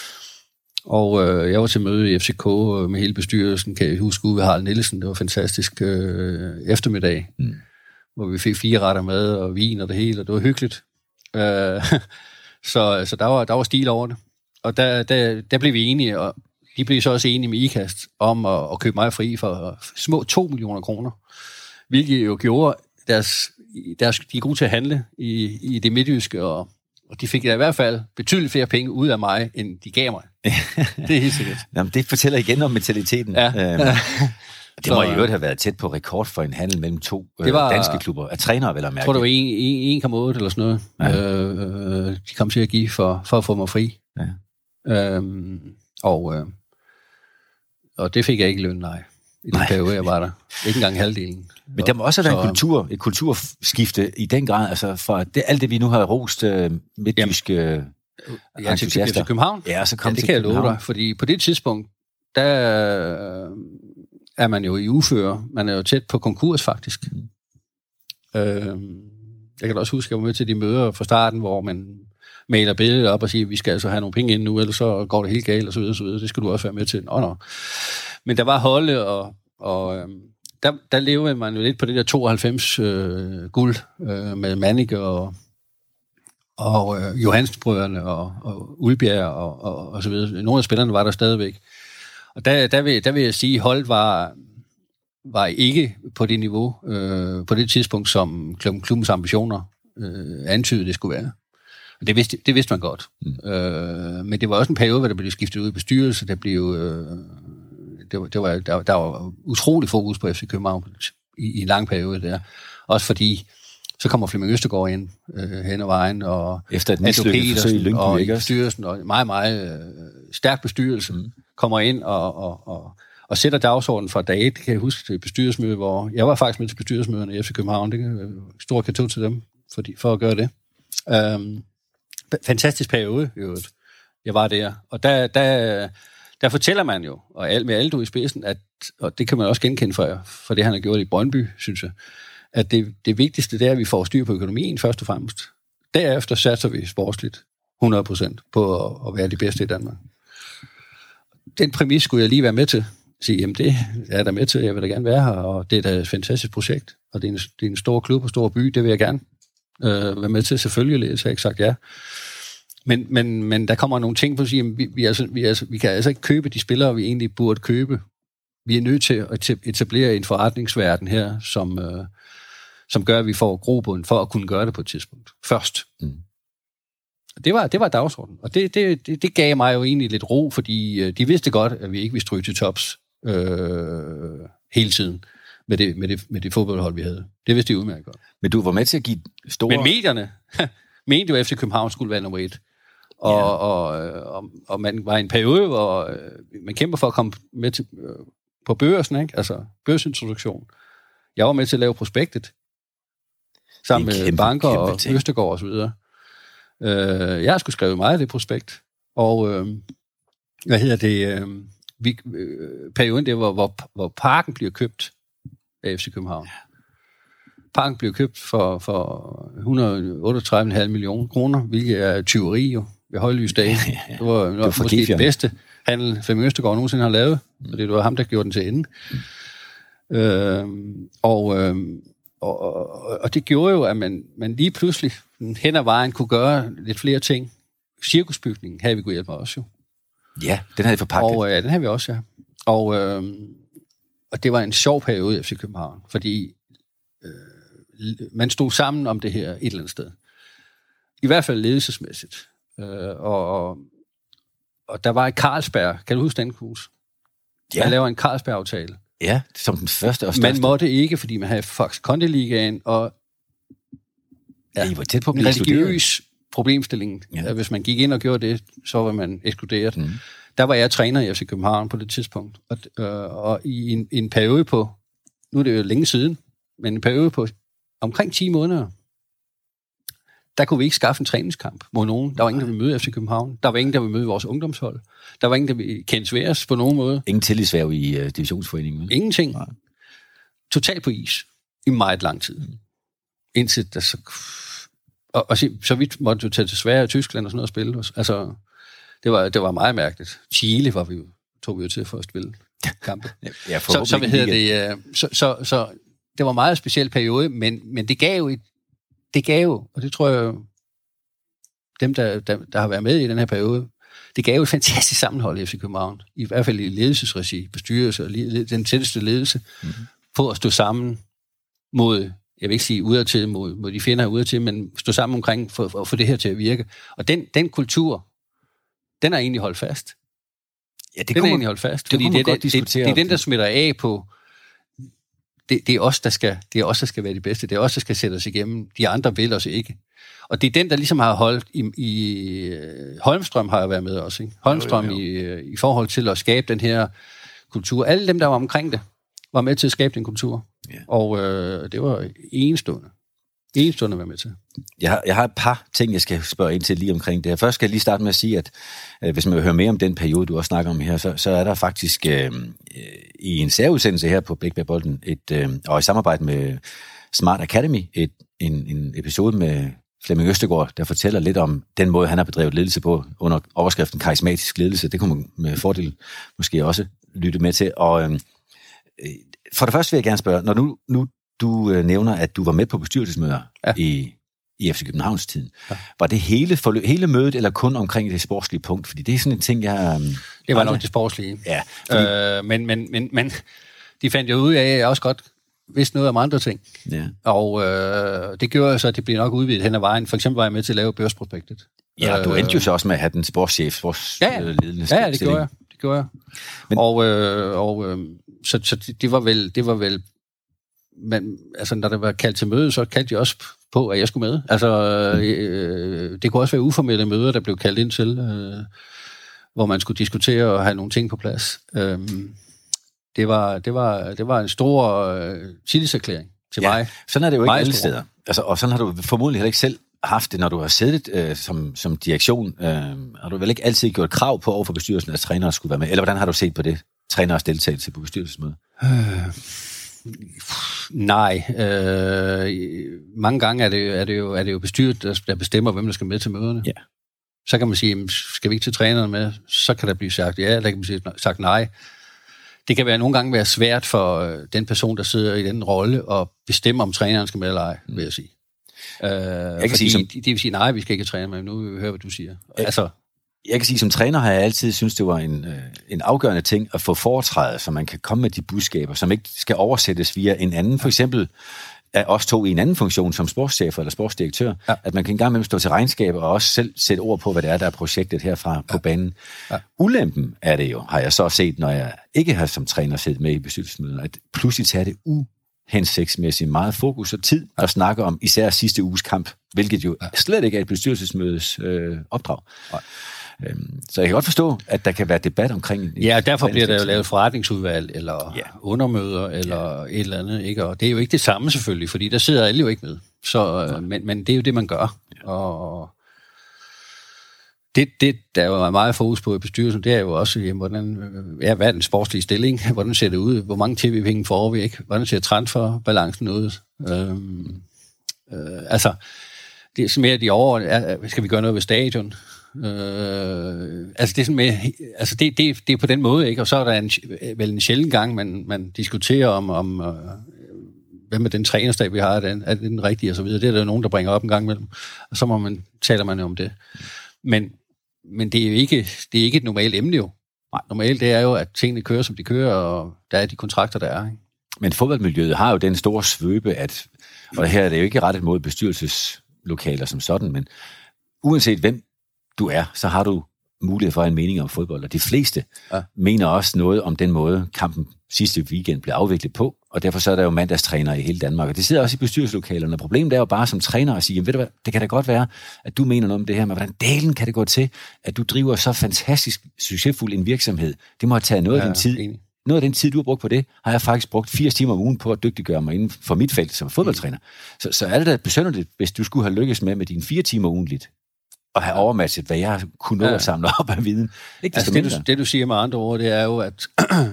Og øh, jeg var til møde i F C K med hele bestyrelsen, kan jeg huske, ude ved Harald Nielsen. Det var fantastisk øh, eftermiddag, mm. hvor vi fik fire retter mad og vin og det hele, og det var hyggeligt. Øh, så så der, var, der var stil over det. Og der, der, der blev vi enige, og de blev så også enige med I K A S om at, at købe mig fri for små to millioner kroner. Hvilket jo gjorde, deres, deres, de er gode til at handle i, i det midtjyske, og Og de fik da i hvert fald betydeligt flere penge ud af mig, end de gav mig. Det er helt sikkert. Jamen, det fortæller igen om mentaliteten. Ja. Øhm, det må i øvrigt have været tæt på rekord for en handel mellem to øh, var, danske klubber. Af trænere, vel at mærke. Jeg tror, det var en komma otte eller sådan noget. Ja. Øh, de kom til at give for, for at få mig fri. Ja. Øhm, og, øh, og det fik jeg ikke løn, nej. i den periode, jeg var der. Ikke engang halvdelen. Men der må også have været en kultur, et kulturskifte i den grad, altså for det, alt det, vi nu har rost uh, midtjyske ja, til, til, til København. Ja, så kom ja, det til kan jeg love København. dig, fordi på det tidspunkt, der er man jo i uføre. Man er jo tæt på konkurs, faktisk. Mm. Øh, jeg kan da også huske, at jeg var med til de møder fra starten, hvor man maler billedet op og siger, vi skal altså have nogle penge ind nu, ellers så går det helt galt, og så videre, så videre. Det skal du også være med til. Nå, nå. Men der var holde, og, og øhm, der, der levede man jo lidt på det der tooghalvfems øh, guld øh, med Mannicke og, og øh, Johansen-brødrene og, og Ulbjerg og, og, og så videre. Nogle af spillerne var der stadigvæk. Og der, der, vil, der vil jeg sige, at holdet var, var ikke på det niveau, øh, på det tidspunkt, som klubbens ambitioner øh, antydede, det skulle være. Det vidste, det vidste man godt. Mm. Øh, men det var også en periode, hvor der blev skiftet ud i bestyrelse. Der blev, øh, det var, det var, der, der var utrolig fokus på F C København i, i en lang periode der. Også fordi, så kommer Flemming Østergaard ind øh, hen ad vejen, og efter et mislykket forsøg i Lyngby, og i bestyrelsen, og meget, meget øh, stærk bestyrelse, mm. kommer ind og, og, og, og sætter dagsordenen fra dag et. Det kan jeg huske til bestyrelsesmøde, hvor jeg var faktisk med til bestyrelsesmøderne i F C København. Det kan stor kato til dem for, de, for at gøre det. Um, Fantastisk periode, jo. Jeg var der. Og der, der, der fortæller man jo, og alt med Aldo i spidsen, at, og det kan man også genkende for, for det, han har gjort i Brøndby, synes jeg, at det, det vigtigste, det er, at vi får styr på økonomien først og fremmest. Derefter satser vi sportsligt hundrede procent på at, at være de bedste i Danmark. Den præmis skulle jeg lige være med til. Sige, jamen det er jeg da med til, jeg vil da gerne være her, og det er da et fantastisk projekt, og det er en, det er en stor klub og stor by, det vil jeg gerne. Øh, være med til selvfølgelig, så har jeg ikke sagt ja. Men, men, men der kommer nogle ting på at sige, at vi, vi, altså, vi, altså, vi kan altså ikke købe de spillere, vi egentlig burde købe. Vi er nødt til at etablere en forretningsverden her, som, øh, som gør, at vi får grobund for at kunne gøre det på et tidspunkt. Først. Mm. Det var, det var dagsordenen, og det, det, det, det gav mig jo egentlig lidt ro, fordi øh, de vidste godt, at vi ikke ville stryge til tops øh, hele tiden. Med det, med, det, med det fodboldhold, vi havde. Det vidste de udmærket godt. Men du var med til at give store... Men medierne mente jo, at F C København skulle være nummer et. Og, ja. og, og, og man var i en periode, hvor øh, man kæmper for at komme med til, øh, på børsen, ikke? Altså børsintroduktion. Jeg var med til at lave prospektet. Sammen med kæmpe, banker kæmpe og ting. Østergaard og så videre. Øh, jeg har sgu skrevet meget af det prospekt. Og øh, hvad hedder det? Øh, vi, øh, perioden der, hvor, hvor, hvor parken bliver købt af F C København. Parken blev købt for, for et hundrede og otteogtredive komma fem millioner kroner, hvilket er tyveri jo, ved højlysdag. Det var, det var måske det bedste handel, Flemming Østergaard nogensinde har lavet, og det var ham, der gjorde den til ende. Mm. Øhm, og, øhm, og, og, og det gjorde jo, at man, man lige pludselig hen ad vejen kunne gøre lidt flere ting. Cirkusbygningen havde vi kunne hjælpe også jo. Ja, den havde vi forpakket. Og ja, den havde vi også, ja. Og... Øhm, Og det var en sjov periode i F C København, fordi øh, man stod sammen om det her et eller andet sted. I hvert fald ledelsesmæssigt. Øh, og, og, og der var et Carlsberg, kan du huske den, Kus? Ja. Man laver en Carlsberg-aftale. Ja, som den første og største. Man måtte ikke, fordi man havde Fox Conti-ligaen, og ja, I var tæt på at blive religiøs problemstilling. Ja. Hvis man gik ind og gjorde det, så var man ekskluderet. Mm. Der var jeg træner i F C København på det tidspunkt, og, øh, og i en, en periode på, nu er det jo længe siden, men en periode på omkring ti måneder, der kunne vi ikke skaffe en træningskamp mod nogen. Der var ingen, der ville møde F C København. Der var ingen, der ville møde vores ungdomshold. Der var ingen, der ville kende Sværs på nogen måde. Ingen tillidsværv i uh, divisionsforeningen? Ingenting. Nej. Totalt på is. I meget lang tid. Mm. Indtil der så... Og, og så, så vidt måtte du tage til Sverige og Tyskland og sådan noget og spille. Altså... Det var, det var meget mærkeligt. Chile var vi jo, tog vi jo til for at spille kampe. Ja, så, så, hedder det, så, så, så det var en meget speciel periode, men, men det gav jo, et, det gav jo, og det tror jeg, dem, der, der, der har været med i den her periode, det gav jo et fantastisk sammenhold i F C København. I hvert fald i ledelsesregi, bestyrelse og den tætteste ledelse, mm-hmm. på at stå sammen mod, jeg vil ikke sige udadtil, mod, mod de fjender udadtil, men stå sammen omkring for, for, for det her til at virke. Og den, den kultur, den er egentlig holdt fast. Ja, det den kommer, er egentlig holdt fast. Det, fordi det, det, det, det, det er den, der smitter af på... Det, det, er os, der skal, det er os, der skal være de bedste. Det er os, der skal sætte os igennem. De andre vil os ikke. Og det er den, der ligesom har holdt... I, i Holmstrøm har jeg været med også. Ikke? Holmstrøm jo, jo, jo. I, i forhold til at skabe den her kultur. Alle dem, der var omkring det. var med til at skabe den kultur. Ja. Og øh, det var enestående. Enestående at være med til. Jeg har, jeg har et par ting, jeg skal spørge ind til lige omkring det her. Først skal jeg lige starte med at sige, at øh, hvis man vil høre mere om den periode, du også snakker om her, så, så er der faktisk øh, i en særudsendelse her på Blik Bag Bolden, et, øh, og i samarbejde med Smart Academy, et, en, en episode med Flemming Østergaard, der fortæller lidt om den måde, han har bedrevet ledelse på under overskriften karismatisk ledelse. Det kunne man med fordel måske også lytte med til. Og øh, for det første vil jeg gerne spørge, når nu, nu du øh, nævner, at du var med på bestyrelsesmøder ja. i, i F C Københavns tiden. Ja. Var det hele, forløb, hele mødet, eller kun omkring det sportslige punkt? Fordi det er sådan en ting, jeg... Øh, det var nok det sportslige. Ja. Fordi... Øh, men, men, men, men de fandt jo ud af, at jeg også godt vidste noget om andre ting. Ja. Og øh, det gjorde så, at det blev nok udvidet hen ad vejen. For eksempel var jeg med til at lave børsprospektet. Ja, du endte jo så også med at have den sportschef, sportsledende ja, ja. ja, det gjorde jeg. Det gjorde jeg. Men... Og, øh, og øh, så, så det, det var vel... Det var vel men altså, når der var kaldt til møde, så kaldte de også på, at jeg skulle med. Altså, øh, det kunne også være uformelle møder, der blev kaldt ind til, øh, hvor man skulle diskutere og have nogle ting på plads. Øh, det, var, det, var, det var en stor øh, tillidserklæring til ja, mig. Sådan er det jo ikke alle steder. Altså, og sådan har du formodentlig heller ikke selv haft det, når du har siddet øh, som, som direktion. Øh, har du vel ikke altid gjort krav på over for bestyrelsen, at trænere skulle være med? Eller hvordan har du set på det? Træners deltagelse på bestyrelsesmøde? Øh. Nej, øh, mange gange er det, er det jo er det jo bestyret, der bestemmer, hvem der skal med til møderne. Ja. Så kan man sige, skal vi ikke til trænerne med? Så kan der blive sagt ja, eller kan man sige sagt nej. Det kan være nogle gange være svært for den person, der sidder i den rolle, at bestemme, om træneren skal med eller ej, vil jeg sige. Øh, jeg kan fordi sige, som... de vil sige, nej, vi skal ikke træne med, nu vil vi høre, hvad du siger. Jeg, altså, jeg kan sige, som træner har jeg altid synes det var en, øh, en afgørende ting at få foretræde, så man kan komme med de budskaber, som ikke skal oversættes via en anden, for eksempel af os to i en anden funktion som sportschef eller sportsdirektør, ja. At man kan engang med stå til regnskab og også selv sætte ord på, hvad det er, der er projektet herfra ja. På banen. Ja. Ulempen er det jo, har jeg så set, når jeg ikke har som træner siddet med i bestyrelsesmøder, at pludselig tager det uhensigtsmæssigt meget fokus og tid at snakke om især sidste uges kamp, hvilket jo slet ikke er et bestyrelsesmødes øh, opdrag. Ja. Så jeg kan godt forstå, at der kan være debat omkring... Ja, derfor bliver der jo lavet forretningsudvalg, eller ja. Undermøder, eller ja. Et eller andet, ikke? Og det er jo ikke det samme selvfølgelig, fordi der sidder alle jo ikke med. Så, ja. men, men det er jo det, man gør. Ja. Og det, det, der jo er meget fokus på i bestyrelsen, det er jo også, jamen, hvordan er verdens sportslige stilling? Hvordan ser det ud? Hvor mange tv-penge får vi, ikke? Hvordan ser transferbalancen ud? Øhm, øh, altså, det er mere de over... Skal vi gøre noget ved stadion? Øh, altså det er sådan med, altså det, det, det er på den måde, ikke? Og så er der en, vel en sjælden gang, man, man diskuterer om, om øh, hvem er den trænerstab, vi har, er den, er den rigtige og så videre. Det er der jo nogen, der bringer op en gang imellem, og så må man, taler man jo om det. Men, men det er jo ikke, det er ikke et normalt emne jo. Nej, normalt det er jo, at tingene kører, som de kører, og der er de kontrakter, der er, ikke? Men fodboldmiljøet har jo den store svøbe, at, og her er det jo ikke rettet mod bestyrelseslokaler som sådan, men uanset hvem du er, så har du mulighed for en mening om fodbold, og de fleste ja. Mener også noget om den måde, kampen sidste weekend blev afviklet på, og derfor så er der jo mandagstrænere i hele Danmark, og det sidder også i bestyrelseslokalerne. Problemet er jo bare som træner at sige, jamen, ved du hvad, det kan da godt være, at du mener noget om det her, men hvordan delen kan det gå til, at du driver så fantastisk succesfuld en virksomhed? Det må have taget noget ja, af den tid. Enig. Noget af den tid, du har brugt på det, har jeg faktisk brugt firs timer om ugen på at dygtiggøre mig inden for mit felt som fodboldtræner. Så, så er det da besynderligt, hvis du skulle have lykkes med med dine fire timer ugenligt, og have overmatchet, hvad jeg kunne nå ja. At samle op af viden. Ikke altså det, du, det, du siger med andre ord, det er jo, at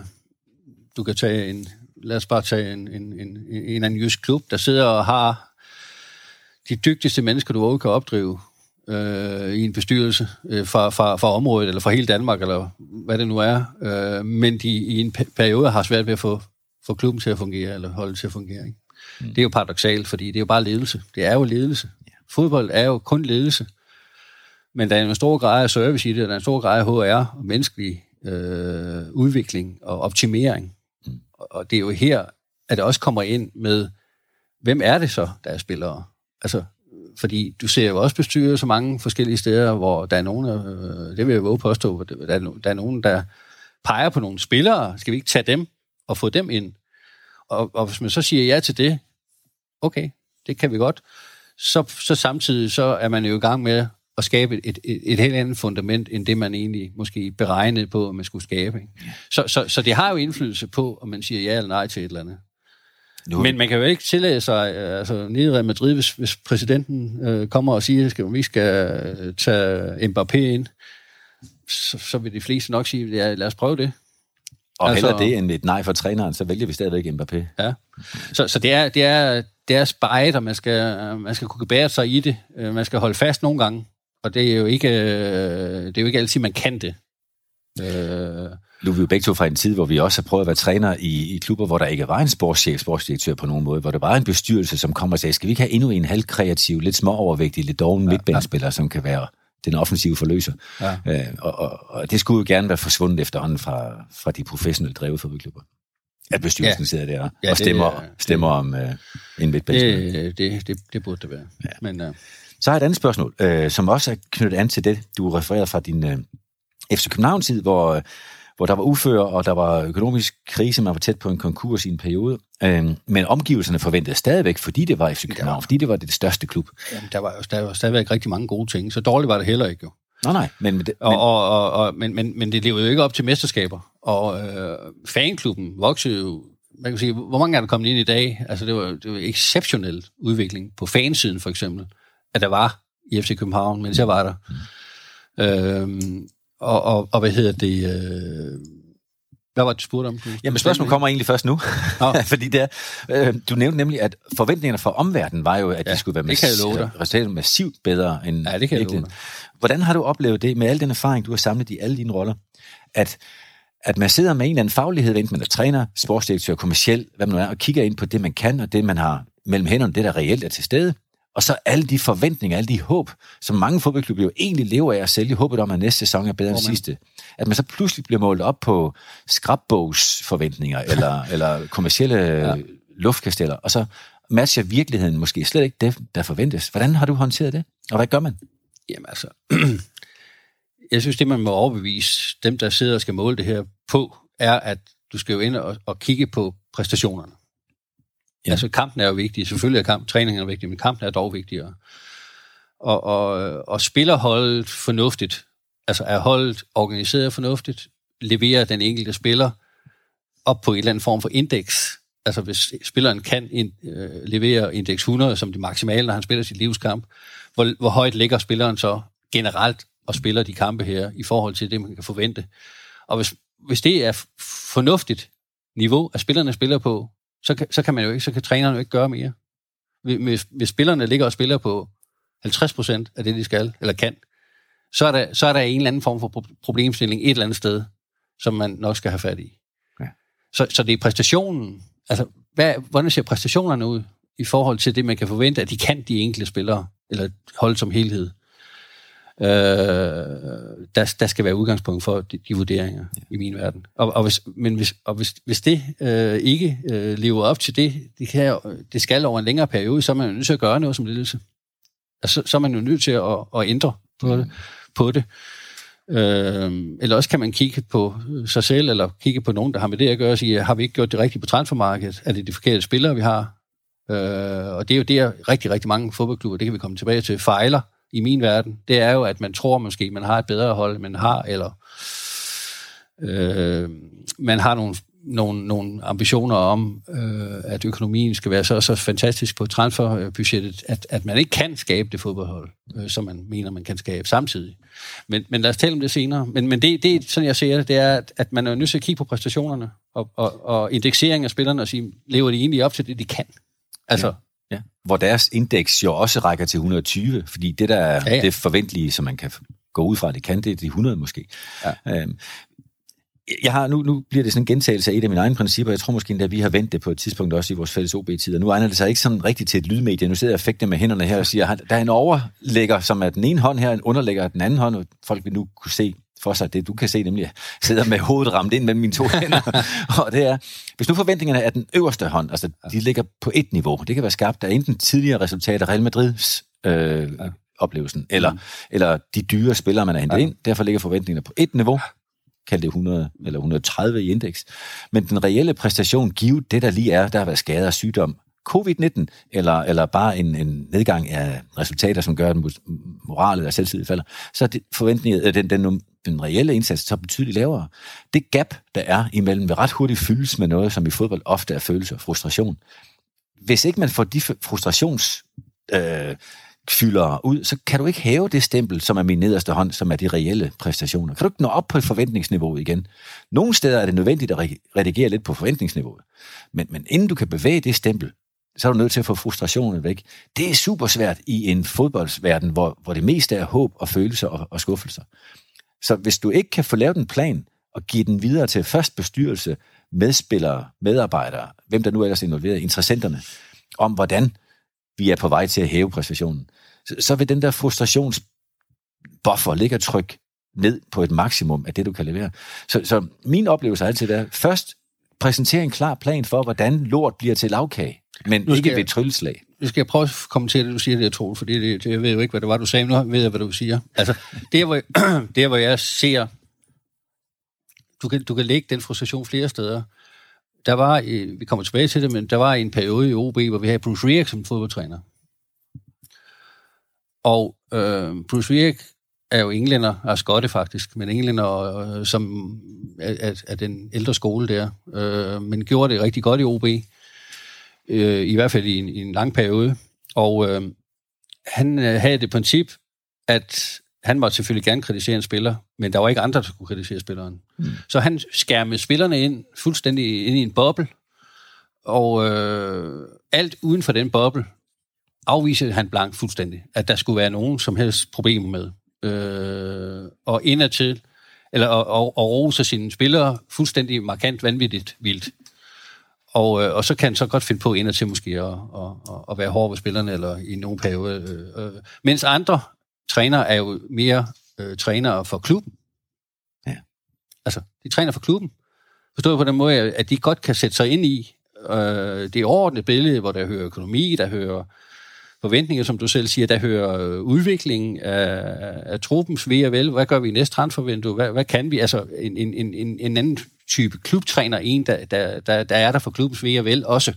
du kan tage en, lad os bare tage en, en, en, en anden jysk klub, der sidder og har de dygtigste mennesker, du overhovedet kan opdrive øh, i en bestyrelse øh, fra, fra, fra området, eller fra hele Danmark, eller hvad det nu er, øh, men de i en periode har svært ved at få, få klubben til at fungere, eller holde til at fungere. Ikke? Mm. Det er jo paradoksalt, fordi det er jo bare ledelse. Det er jo ledelse. Ja. Fodbold er jo kun ledelse. Men der er en stor grad af service i det, og der er en stor grad af H R og menneskelig øh, udvikling og optimering. Mm. Og det er jo her, at det også kommer ind med, hvem er det så, der er spillere? Altså, fordi du ser jo også bestyret så mange forskellige steder, hvor der er nogen, øh, det vil jeg våge påstå, der er, der er nogen, der peger på nogle spillere. Skal vi ikke tage dem og få dem ind? Og, og hvis man så siger ja til det, okay, det kan vi godt, så, så samtidig så er man jo i gang med at skabe et, et, et, et helt andet fundament, end det man egentlig måske beregnede på, at man skulle skabe. Ikke? Så, så, så det har jo indflydelse på, om man siger ja eller nej til et eller andet. Nu. Men man kan jo ikke tillade sig, altså nede i Real Madrid, hvis, hvis præsidenten øh, kommer og siger, at vi skal tage Mbappé ind, så, så vil de fleste nok sige, ja, lad os prøve det. Og altså, heller det end et nej for træneren, så vælger vi stadigvæk Mbappé. Ja, så, så det er, det er, det er spejt, og man skal, man skal kunne bære sig i det. Man skal holde fast nogle gange, og det er jo ikke, det er jo ikke altid, man kan det. Øh... Nu er vi jo begge to fra en tid, hvor vi også har prøvet at være træner i, i klubber, hvor der ikke var en sportschef, sportsdirektør på nogen måde, hvor der var en bestyrelse, som kommer og sagde, skal vi ikke have endnu en halvkreativ, lidt småovervægtig, lidt doven ja, midtbanespiller, ja. som kan være den offensive forløser. Ja. Øh, og, og, og det skulle jo gerne være forsvundet efterhånden fra, fra de professionelt drevede fodboldklubber. At bestyrelsen ja. sidder der ja, og stemmer, det, stemmer det, om øh, en midtbanespiller. Det, det, det, det burde det være. Ja. Men, øh... Så har jeg et andet spørgsmål, øh, som også er knyttet an til det, du refererede fra din øh, F C København-tid, hvor... hvor der var uføre, og der var økonomisk krise, man var tæt på en konkurs i en periode. Øhm, men omgivelserne forventede stadigvæk, fordi det var F C København, ja. fordi det var det største klub. Jamen, der var jo der var stadigvæk rigtig mange gode ting, så dårligt var det heller ikke jo. Nå nej, men... men, det, og, men, og, og, og, men, men, men det levede jo ikke op til mesterskaber, og øh, fanklubben voksede jo, man kan sige, hvor mange er der kommet ind i dag? Altså, det var, det var exceptionel udvikling på fansiden, for eksempel, at der var i F C København, mens jeg var der. Mm. Øhm, Og, og, og hvad hedder det? Øh, hvad var det, du spurgte om? Du, Jamen spørgsmålet kommer egentlig først nu. Fordi det er, øh, du nævnte nemlig, at forventningerne fra omverdenen var jo, at ja, de skulle være mass- resultatet massivt bedre end ja, det kan jeg Hvordan har du oplevet det med al den erfaring, du har samlet i alle dine roller, at, at man sidder med en eller anden faglighed, enten man er træner, sportsdirektør, kommerciel, hvad man nu er, og kigger ind på det, man kan, og det, man har mellem hænderne, det, der reelt er til stede, og så alle de forventninger, alle de håb, som mange fodboldklubber jo egentlig lever af at sælge, håbet om, at næste sæson er bedre end sidste. At man så pludselig bliver målt op på skrabbogsforventninger, eller, eller kommercielle ja. luftkasteller, og så matcher virkeligheden måske slet ikke det, der forventes. Hvordan har du håndteret det, og hvad gør man? Jamen altså, jeg synes, det man må overbevise dem, der sidder og skal måle det her på, er, at du skal jo ind og, og kigge på præstationerne. Ja. Altså kampen er jo vigtig, selvfølgelig er kamp, træningen er vigtig, men kampen er dog vigtigere. Og, og, og spiller holdet fornuftigt, altså er holdet organiseret fornuftigt, leverer den enkelte spiller op på en eller anden form for indeks. Altså hvis spilleren kan in, øh, levere indeks hundrede som det maksimale, når han spiller sit livskamp, hvor, hvor højt ligger spilleren så generelt og spiller de kampe her i forhold til det, man kan forvente. Og hvis, hvis det er fornuftigt niveau, at spillerne spiller på, Så kan, så kan man jo ikke, så kan træneren jo ikke gøre mere. Hvis, hvis spillerne ligger og spiller på halvtreds procent af det, de skal, eller kan, så er, der, så er der en eller anden form for problemstilling et eller andet sted, som man nok skal have fat i. Ja. Så, så det er præstationen, altså, hvad, hvordan ser præstationerne ud i forhold til det, man kan forvente, at de kan de enkelte spillere, eller holde som helhed. Øh, der, der skal være udgangspunkt for de, de vurderinger ja. i min verden. Og, og, hvis, men hvis, og hvis, hvis det øh, ikke øh, lever op til det, det, kan, det skal over en længere periode, så er man jo nødt til at gøre noget som ledelse. Altså, så er man jo nødt til at, at ændre på det. På det. Øh, eller også kan man kigge på sig selv, eller kigge på nogen, der har med det at gøre, og sige, har vi ikke gjort det rigtigt på transfermarkedet? Er det de forkerte spillere, vi har? Øh, og det er jo det, rigtig, rigtig mange fodboldklubber, det kan vi komme tilbage til, fejler i min verden. Det er jo, at man tror måske, man har et bedre hold, end man har, eller øh, man har nogle, nogle, nogle ambitioner om, øh, at økonomien skal være så, så fantastisk på transferbudgettet, at, at man ikke kan skabe det fodboldhold, øh, som man mener, man kan skabe samtidig. Men, men lad os tale om det senere. Men, men det, det, sådan jeg ser det, det er, at, at man er nødt til at kigge på præstationerne, og, og, og indeksering af spillerne, og sige, lever de egentlig op til det, de kan? Altså, ja. Ja, hvor deres indeks jo også rækker til et hundrede og tyve, fordi det der er ja, ja. det forventelige, som man kan gå ud fra, det kan, det er de hundrede måske. Ja. Øhm, jeg har, nu, nu bliver det sådan en gentagelse af et af mine egne principper. Jeg tror måske endda, vi har vendt det på et tidspunkt også i vores fælles O B-tid, og nu egner det sig ikke sådan rigtigt til et lydmedie. Nu sidder jeg og fægter med hænderne her og siger, der er en overlægger, som er den ene hånd her, en underlægger af den anden hånd, og folk vil nu kunne se for sig det, du kan se, nemlig sidder med hovedet ramt ind mellem mine to hænder. Og det er, hvis nu forventningerne er den øverste hånd, altså de ligger på et niveau, det kan være skabt af enten tidligere resultater, Real Madrids øh, ja. oplevelsen, eller, mm. eller de dyre spillere, man har hentet ja. ind, derfor ligger forventningerne på et niveau, kald det hundrede eller et hundrede og tredive i indeks. Men den reelle præstation, givet det, der lige er, der har været skader og sygdom, covid nitten, eller, eller bare en, en nedgang af resultater, som gør, at moralet og selvtid falder, så er det forventningen, den, den, den reelle indsats så betydeligt lavere. Det gap, der er imellem, vil ret hurtigt fyldes med noget, som i fodbold ofte er følelse og frustration. Hvis ikke man får de frustrations... Øh, fylder ud, så kan du ikke hæve det stempel, som er min nederste hånd, som er de reelle præstationer. Kan du ikke nå op på forventningsniveauet igen? Nogle steder er det nødvendigt at redigere lidt på forventningsniveauet. Men, men inden du kan bevæge det stempel, så er du nødt til at få frustrationen væk. Det er super svært i en fodboldsverden, hvor, hvor det meste er håb og følelser og, og skuffelser. Så hvis du ikke kan få lavet en plan og give den videre til først bestyrelse, medspillere, medarbejdere, hvem der nu ellers er involveret, interessenterne, om hvordan vi er på vej til at hæve præstationen, så, så vil den der frustrationsbuffer ligge og trykke ned på et maksimum af det, du kan levere. Så, så min oplevelse har altid været, først præsentere en klar plan for, hvordan lort bliver til lavkage, men ikke ved et trylleslag. Nu skal jeg prøve at kommentere det, du siger, det jeg tror, fordi det, det, jeg ved jo ikke, hvad det var, du sagde, nu ved jeg, hvad du siger. Altså, det hvor, det hvor jeg ser, du kan, du kan lægge den frustration flere steder. Der var, vi kommer tilbage til det, men der var en periode i O B, hvor vi havde Bruce Rierk som fodboldtræner. Og øh, Bruce Rierk er jo englænder, er skotte faktisk, men englænder, øh, som er, er den ældre skole der, øh, men gjorde det rigtig godt i O B, øh, i hvert fald i en, i en lang periode. Og øh, han øh, havde det princip, at han måtte selvfølgelig gerne kritisere en spiller, men der var ikke andre, der kunne kritisere spilleren. Mm. Så han skærmede spillerne ind, fuldstændig ind i en boble, og øh, alt uden for den boble afviste han blankt fuldstændig, at der skulle være nogen som helst problemer med. Øh, og indadtil, eller og, og, og rose sine spillere fuldstændig markant vanvittigt vildt. Og, øh, og så kan han så godt finde på indadtil måske at, at, at være hård ved spillerne, eller i nogle periode. Øh, øh. Mens andre træner er jo mere øh, trænere for klubben. Ja. Altså, de træner for klubben. Forstået på den måde, at de godt kan sætte sig ind i øh, det overordnede billede, hvor der hører økonomi, der hører forventninger, som du selv siger, der hører øh, udvikling af, af truppens ve og vel. Hvad gør vi i næste transfervindue? Hvad, hvad kan vi? Altså, en, en, en, en anden type klubtræner, en, der, der, der, der er der for klubbens ve og vel også,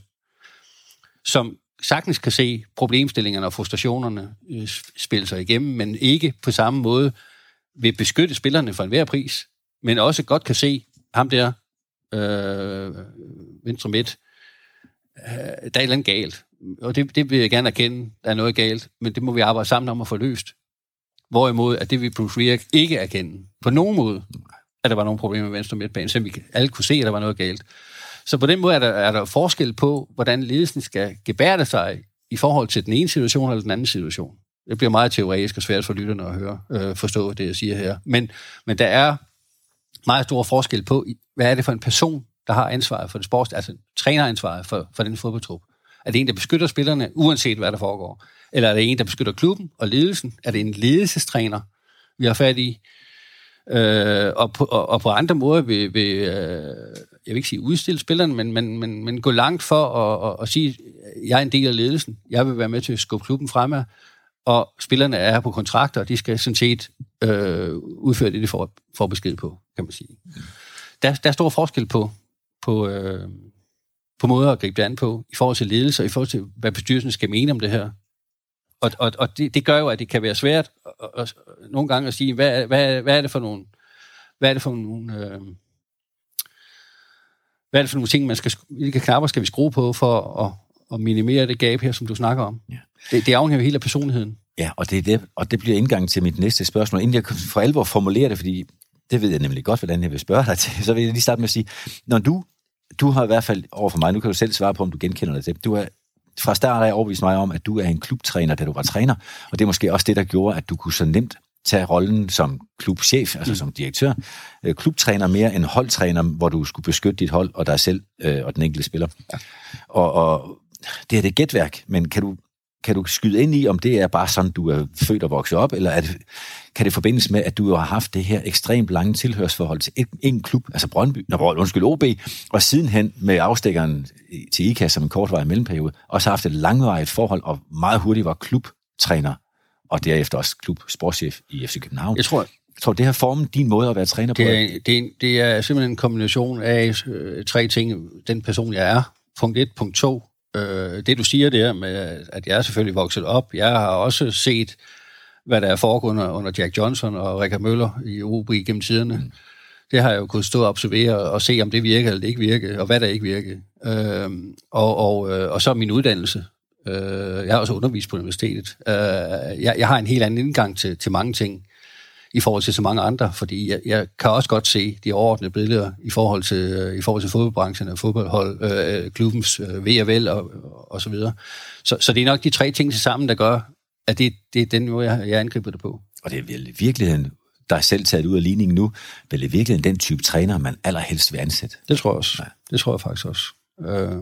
som sagtens kan se problemstillingerne og frustrationerne øh, spille sig igennem, men ikke på samme måde vil beskytte spillerne for enhver pris, men også godt kan se ham der, øh, venstre midt, øh, der er et eller andet galt. Og det, det vil jeg gerne erkende, der er noget galt, men det må vi arbejde sammen om at få løst. Hvorimod, at det vil Bruce Rierk ikke erkende. På nogen måde, at der var nogle problemer med venstre midtbanen, så vi alle kunne se, at der var noget galt. Så på den måde er der, er der forskel på, hvordan ledelsen skal gebærde sig i forhold til den ene situation eller den anden situation. Det bliver meget teoretisk og svært for lytterne at høre, øh, forstå det, jeg siger her. Men, men der er meget stor forskel på, hvad er det for en person, der har ansvaret for det sports, altså træneransvaret for, for den fodboldtrup. Er det en, der beskytter spillerne, uanset hvad der foregår? Eller er det en, der beskytter klubben og ledelsen? Er det en ledelsestræner, vi har fat i? Øh, og, på, og, og på andre måder vil, vil øh, jeg vil ikke sige udstille spillerne, men, men, men, men gå langt for at, at, at sige, at jeg er en del af ledelsen. Jeg vil være med til at skubbe klubben fremad, og spillerne er her på kontrakter, og de skal sådan set øh, udføre det, de får, får besked på, kan man sige. Der, der er stor forskel på, på, øh, på måder at gribe det an på, i forhold til ledelse, og i forhold til, hvad bestyrelsen skal mene om det her. Og, og, og det, det gør jo, at det kan være svært at, at, at, nogle gange at sige, hvad, hvad, hvad er det for nogle, hvad er det for nogle, øh, hvad er det for nogle ting, man skal, hvilke knapper skal vi skrue på for at, at minimere det gab her, som du snakker om. Ja. Det, det afhænger helt af personligheden. Ja, og det, er det, og det bliver indgang til mit næste spørgsmål. Inden jeg for alvor formulerer det, fordi det ved jeg nemlig godt, hvordan jeg vil spørge dig til, så vil jeg lige starte med at sige, når du, du har i hvert fald over for mig, nu kan du selv svare på, om du genkender det til, du er fra start af overbevist mig om, at du er en klubtræner, da du var træner, og det er måske også det, der gjorde, at du kunne så nemt tage rollen som klubchef, altså mm. som direktør, øh, klubtræner mere end holdtræner, hvor du skulle beskytte dit hold og dig selv øh, og den enkelte spiller. Ja. Og, og det er det gætværk, men kan du, kan du skyde ind i, om det er bare sådan, du er født og vokset op, eller er det, kan det forbindes med, at du har haft det her ekstremt lange tilhørsforhold til en, en klub, altså Brøndby, når, undskyld, O B, og sidenhen med afstikkeren til I K A som en kortvarig mellemperiode, også har haft et langvarigt forhold, og meget hurtigt var klubtræner, og derefter også klubsportschef i F C København. Jeg tror, jeg tror, det har formet din måde at være træner på. Det er, det er, det er simpelthen en kombination af øh, tre ting. Den person, jeg er. Punkt et. Punkt to. Øh, det, du siger der med, at jeg er selvfølgelig vokset op, jeg har også set, hvad der er foregået under, under Jack Johnson og Richard Møller i O B gennem tiderne. Mm. Det har jeg jo kunnet stå og observere og se, om det virker eller det ikke virker, og hvad der ikke virker. Øh, og, og, og så min uddannelse. Øh, jeg har også undervist på universitetet. Øh, jeg, jeg har en helt anden indgang til, til mange ting, i forhold til så mange andre, fordi jeg, jeg kan også godt se de overordnede billeder i forhold til, i forhold til fodboldbranchen og fodboldhold, øh, klubbens øh, ve og vel og, og så videre. Så, så det er nok de tre ting til sammen, der gør, at det, det er den måde, jeg, jeg angriber det på. Og det er vel i virkeligheden, der er selv taget ud af ligningen nu, vel i virkeligheden den type træner, man allerhelst vil ansætte. Det tror jeg også. Ja. Det tror jeg faktisk også. Øh,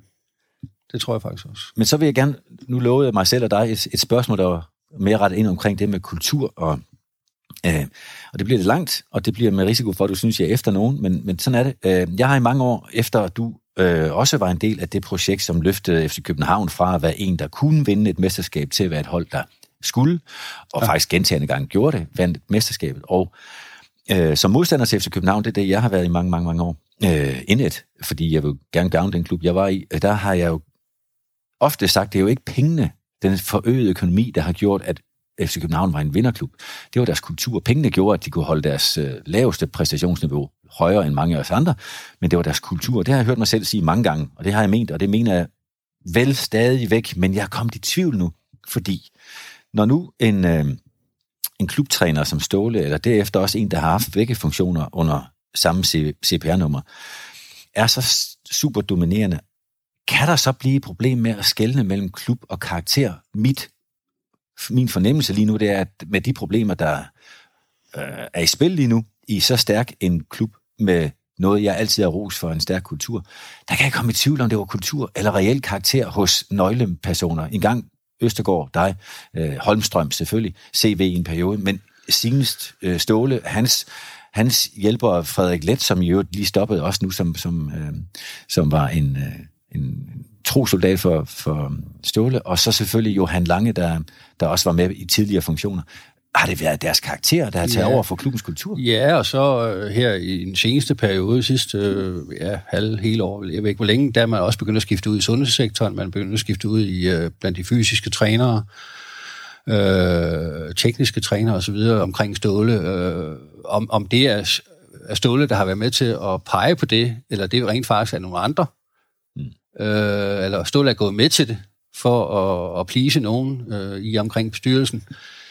det tror jeg faktisk også. Men så vil jeg gerne, nu lovede jeg mig selv og dig et, et spørgsmål, der var mere rettet ind omkring det med kultur og Øh, og det bliver lidt langt, og det bliver med risiko for, at du synes, jeg er efter nogen, men, men sådan er det. Øh, jeg har i mange år, efter at du øh, også var en del af det projekt, som løftede F C København fra at være en, der kunne vinde et mesterskab, til at være et hold, der skulle, og ja. faktisk gentagende gange gjorde det, vandt mesterskabet. Og øh, som modstander til F C København, det er det, jeg har været i mange, mange, mange år, øh, indet, fordi jeg vil gerne gavne den klub, jeg var i. Der har jeg jo ofte sagt, det er jo ikke pengene, den forøgede økonomi, der har gjort, at F C København var en vinderklub. Det var deres kultur. Pengene gjorde, at de kunne holde deres øh, laveste præstationsniveau højere end mange af os andre, men det var deres kultur. Det har jeg hørt mig selv sige mange gange, og det har jeg ment, og det mener jeg vel stadigvæk, men jeg er kommet i tvivl nu, fordi når nu en, øh, en klubtræner som Ståle, eller derefter også en, der har haft begge funktioner under samme C P R-nummer, er så super dominerende, kan der så blive et problem med at skelne mellem klub og karakter? Mit Min fornemmelse lige nu, det er, at med de problemer, der øh, er i spil lige nu, i så stærk en klub med noget, jeg altid har ros for, en stærk kultur, der kan jeg komme i tvivl om, det var kultur eller reel karakter hos nøglepersoner. En gang Østergaard, dig, øh, Holmstrøm selvfølgelig, C V i en periode, men senest øh, Ståle, hans, hans hjælper Frederik Let, som i øvrigt lige stoppede også nu, som, som, øh, som var en... Øh, en trosoldat for, for Ståle, og så selvfølgelig Johan Lange, der, der også var med i tidligere funktioner. Har det været deres karakter, der har taget ja. over for klubbens kultur? Ja, og så uh, her i den seneste periode, sidste uh, ja, halv, hele år, jeg ved ikke hvor længe, der er man også begyndt at skifte ud i sundhedssektoren, man begynder at skifte ud i uh, blandt de fysiske trænere, uh, tekniske trænere osv. omkring Ståle. Uh, om, om det er, er Ståle, der har været med til at pege på det, eller det rent faktisk er nogle andre, Øh, eller Ståle er gået med til det, for at, at please nogen øh, i omkring bestyrelsen.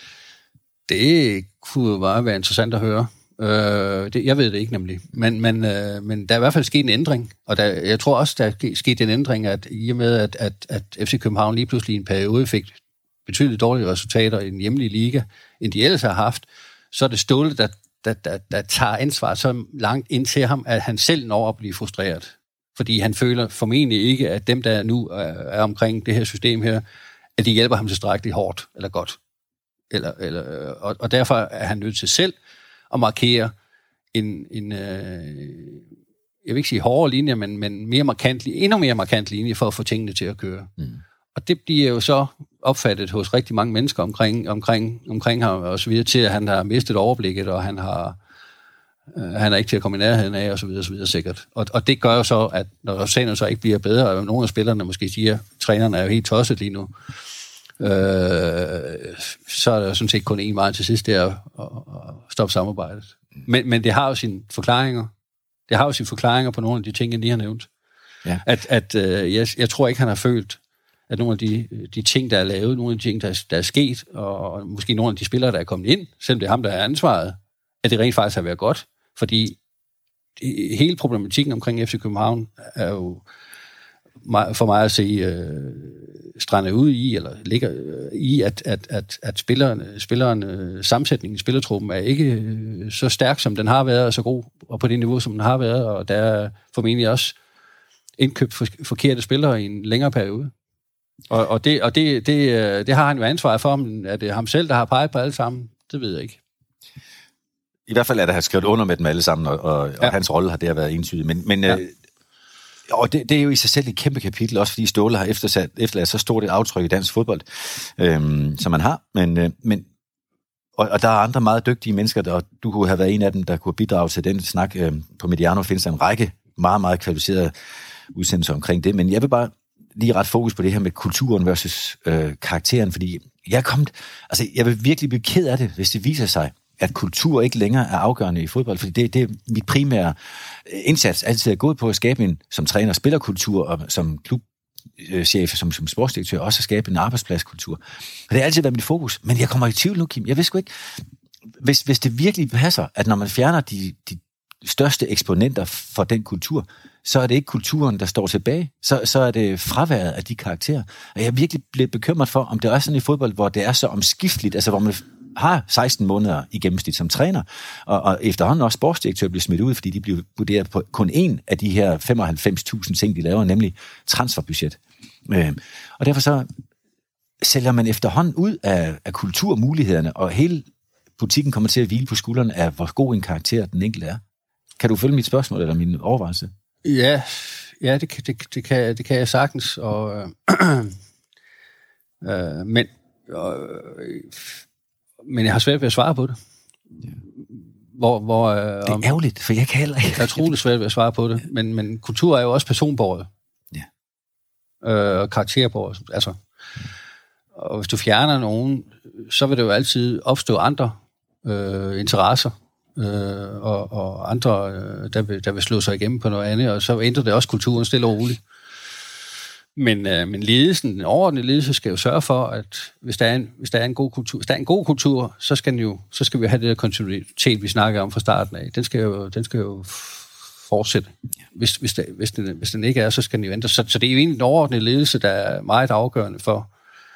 Det kunne bare være interessant at høre. Øh, det, jeg ved det ikke nemlig. Men, men, øh, men der er i hvert fald sket en ændring, og der, jeg tror også, der er sket en ændring, at i og med, at, at, at F C København lige pludselig i en periode fik betydeligt dårlige resultater i den hjemlige liga, end de ellers har haft, så er det Ståle, der, der, der, der tager ansvar så langt ind til ham, at han selv når at blive frustreret. Fordi han føler formentlig ikke, at dem, der nu er omkring det her system her, at de hjælper ham tilstrækkeligt hårdt eller godt. Eller, eller, og, og derfor er han nødt til selv at markere en, en øh, jeg vil ikke sige hårdere linje, men, men mere markant, endnu mere markant linje for at få tingene til at køre. Mm. Og det bliver jo så opfattet hos rigtig mange mennesker omkring, omkring, omkring ham, og så videre til, at han har mistet overblikket, og han har han er ikke til at komme i nærheden af, og så videre, så videre sikkert. Og, og det gør jo så, at når resultaterne så ikke bliver bedre, og nogle af spillerne måske siger, at trænerne er jo helt tosset lige nu, øh, så er der sådan set kun én vej til sidst, det er at, at stoppe samarbejdet. Men, men det har jo sine forklaringer. Det har jo sine forklaringer på nogle af de ting, jeg lige har nævnt. Ja. At, at øh, jeg, jeg tror ikke, han har følt, at nogle af de, de ting, der er lavet, nogle af de ting, der, der er sket, og, og måske nogle af de spillere, der er kommet ind, selvom det er ham, der er ansvaret, at det rent faktisk har været godt. Fordi hele problematikken omkring F C København er jo for mig at se øh, strandet ud i, eller ligger øh, i, at, at, at, at spillerne, spillerne, sammensætningen i spillertruppen er ikke øh, så stærk, som den har været, og så god, og på det niveau, som den har været, og der er formentlig også indkøbt for, forkerte spillere i en længere periode. Og, og, det, og det, det, det har han jo ansvaret for, om er det ham selv, der har peget på alle sammen? Det ved jeg ikke. I hvert fald er der har skrevet under med dem alle sammen, og, og, ja. og hans rolle har der været entydig. Men, men ja. øh, og det, det er jo i sig selv et kæmpe kapitel, også fordi Ståle har eftersat, efterladt så stort et aftryk i dansk fodbold, øh, som man har. Men, øh, men, og, og der er andre meget dygtige mennesker, der, og du kunne have været en af dem, der kunne bidrage til den snak. Øh, på Mediano findes der en række meget, meget kvalificerede udsendelser omkring det. Men jeg vil bare lige ret fokus på det her med kulturen versus øh, karakteren, fordi jeg er kommet, altså jeg vil virkelig blive ked af det, hvis det viser sig, at kultur ikke længere er afgørende i fodbold, fordi det, det er mit primære indsats altid er gået på at skabe en, som træner, spillerkultur, og som klubchef, som, som sportsdirektør, også at skabe en arbejdspladskultur. Og det har altid været mit fokus, men jeg kommer i tvivl nu, Kim. Jeg ved sgu ikke, hvis, hvis det virkelig passer, at når man fjerner de, de største eksponenter for den kultur, så er det ikke kulturen, der står tilbage. Så, så er det fraværet af de karakterer. Og jeg er virkelig blevet bekymret for, om det er sådan i fodbold, hvor det er så omskifteligt, altså hvor man har seksten måneder i gennemsnit som træner, og, og efterhånden også sportsdirektør bliver smidt ud, fordi de bliver vurderet på kun én af de her femoghalvfems tusind ting, de laver, nemlig transferbudget. Øh, og derfor så sælger man efterhånden ud af, af kulturmulighederne, og hele butikken kommer til at hvile på skuldrene af, hvor god en karakter den enkelte er. Kan du følge mit spørgsmål eller min overvejelse? Ja, ja det, det, det, kan, det kan jeg sagtens. Og, øh, øh, men, øh, men jeg har svært ved at svare på det. Ja. Hvor, hvor, øh, det er ærgerligt, for jeg kan heller ikke. Jeg er utrolig svært ved at svare på det. Men, men kultur er jo også personbåret. Ja. Øh, og karakterbåret. Altså. Og hvis du fjerner nogen, så vil det jo altid opstå andre øh, interesser. Øh, og, og andre, øh, der, vil, der vil slå sig igennem på noget andet, og så ændrer det også kulturen stille og roligt. Men, øh, men ledelsen, den overordnede ledelse, skal jo sørge for, at hvis der er en, hvis der er en god kultur, hvis der er en god kultur, så skal, den jo, så skal vi have det der kontinuitet, vi snakker om fra starten af. Den skal jo, den skal jo fortsætte. Hvis, hvis, der, hvis, den, hvis den ikke er, så skal den jo ændre. Så, så det er jo egentlig den overordnede ledelse, der er meget afgørende for,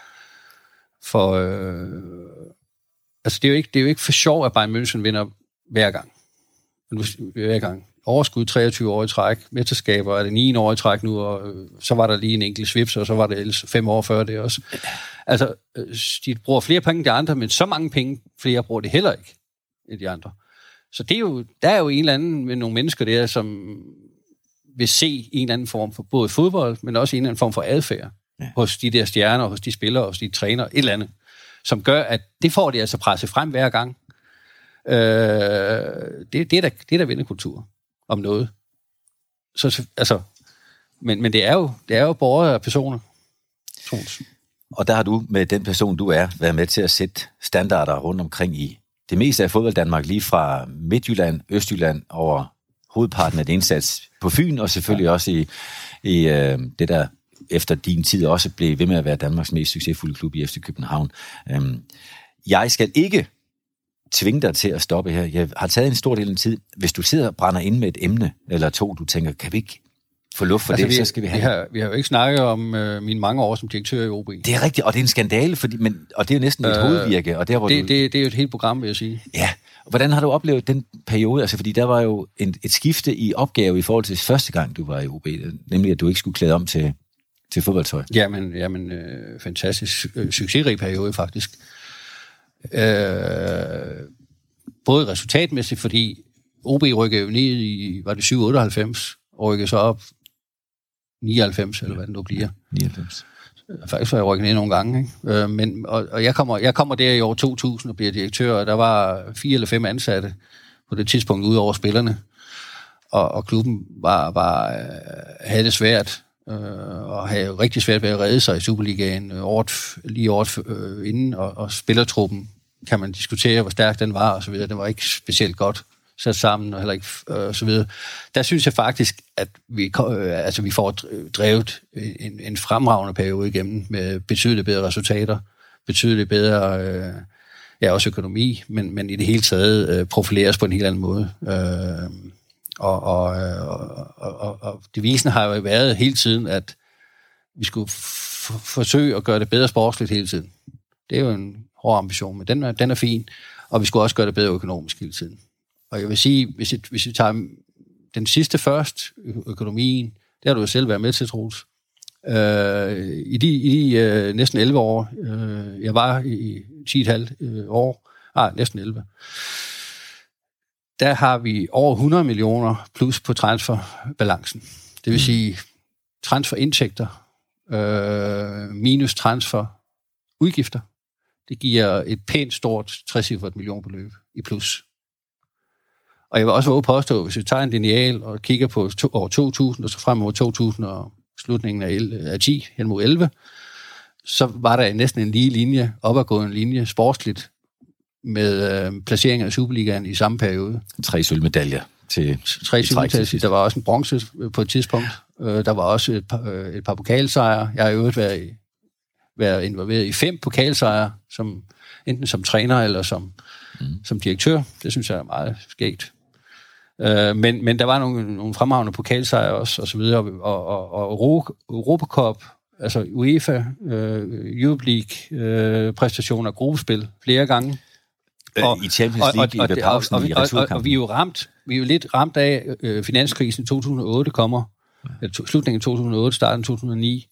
for øh, altså det er jo ikke, det er jo ikke for sjov, at Bayern München vinder hver gang. Hver gang. Overskud treogtyve år i træk, mesterskaber er det ni år i træk nu, og øh, så var der lige en enkelt svips, og så var det ellers fem år før det også. Altså, øh, de bruger flere penge end de andre, men så mange penge, flere bruger det heller ikke end de andre. Så det er jo, der er jo en eller anden med nogle mennesker der, som vil se en eller anden form for både fodbold, men også en eller anden form for adfærd ja. Hos de der stjerner, hos de spillere, hos de træner, et eller andet, som gør, at det får de altså presset frem hver gang. Øh, det, det, er der, det er der vinderkultur om noget. Så, altså, men, men det er jo, det er jo båret af personer. Troels. Og der har du med den person, du er, været med til at sætte standarder rundt omkring i det meste af fodbold Danmark, lige fra Midtjylland, Østjylland over hovedparten af det indsats på Fyn, og selvfølgelig ja. også i, i øh, det der efter din tid også blev ved med at være Danmarks mest succesfulde klub i F C København. Øhm, jeg skal ikke tvinge dig til at stoppe her. Jeg har taget en stor del af tid. Hvis du sidder og brænder ind med et emne eller to, du tænker, kan vi ikke få luft for altså, det, vi, så skal vi have vi har, vi har jo ikke snakket om øh, mine mange år som direktør i O B. Det er rigtigt, og det er en skandale, fordi, men, og det er jo næsten et øh, hovedvirke. Og der, hvor det, du, det, det er jo et helt program, vil jeg sige. Ja, hvordan har du oplevet den periode? Altså, fordi der var jo en, et skifte i opgave i forhold til første gang, du var i O B, nemlig at du ikke skulle klæde om til, til fodboldtøj. Jamen, jamen øh, fantastisk øh, succesrig periode, faktisk. Øh, både resultatmæssigt, fordi O B rykkede jo ned i, var det syv otteoghalvfems, og rykkede så op nioghalvfems, eller hvad det nu bliver. nioghalvfems. Faktisk var jeg rykket ned nogle gange, ikke? Øh, men, og, og jeg, kommer, jeg kommer der i år to tusind og bliver direktør, og der var fire eller fem ansatte på det tidspunkt ud over spillerne, og, og klubben var, var, havde det svært, øh, og havde rigtig svært ved at redde sig i Superligaen øh, året, lige året øh, inden, og, og spillertruppen kan man diskutere, hvor stærk den var, og så videre. Den var ikke specielt godt sat sammen, og heller ikke, øh, så videre. Der synes jeg faktisk, at vi, øh, altså, vi får drevet en, en fremragende periode igennem, med betydeligt bedre resultater, betydeligt bedre, øh, ja, også økonomi, men, men i det hele taget øh, profileres på en helt anden måde. Øh, og, og, og, og, og devisen har jo været hele tiden, at vi skulle f- forsøge at gøre det bedre sportsligt hele tiden. Det er jo en hård ambition, men den er, den er fin, og vi skulle også gøre det bedre økonomisk hele tiden. Og jeg vil sige, hvis vi, hvis vi tager den sidste først, økonomien, det har du jo selv været med til, Troels. Øh, I de, i de øh, næsten elleve år, øh, jeg var i ti komma fem øh, år, ah, næsten elleve, der har vi over hundrede millioner plus på transferbalancen. Det vil sige transferindtægter øh, minus transferudgifter. Det giver et pænt stort trecifret millionbeløb i plus. Og jeg vil også våge påstå, hvis vi tager en lineal og kigger på to, år to tusind, og så frem over to tusind og slutningen af, elleve, af ti hen mod elleve, så var der næsten en lige linje, opadgående linje, sportsligt, med øh, placering af Superligaen i samme periode. Tre sølvmedaljer til... Tre sølvmedaljer. Der var også en bronze på et tidspunkt. Øh, der var også et par, øh, et par pokalsejre. Jeg har i øvrigt været, været involveret i fem pokalsejre, som, enten som træner eller som, mm. som direktør. Det synes jeg er meget skægt. Øh, men, men der var nogle, nogle fremragende pokalsejre også, og så videre, og, og, og Europa Cup, altså UEFA, øh, Europe League, øh, præstationer, gruppespil flere gange. Og, I Champions League og, og, i pausen og, og, i returkampen. Og, og, og vi er jo ramt, vi er jo lidt ramt af øh, finanskrisen to tusind og otte kommer, ja. to, slutningen af to tusind og otte, starten af to tusind og ni,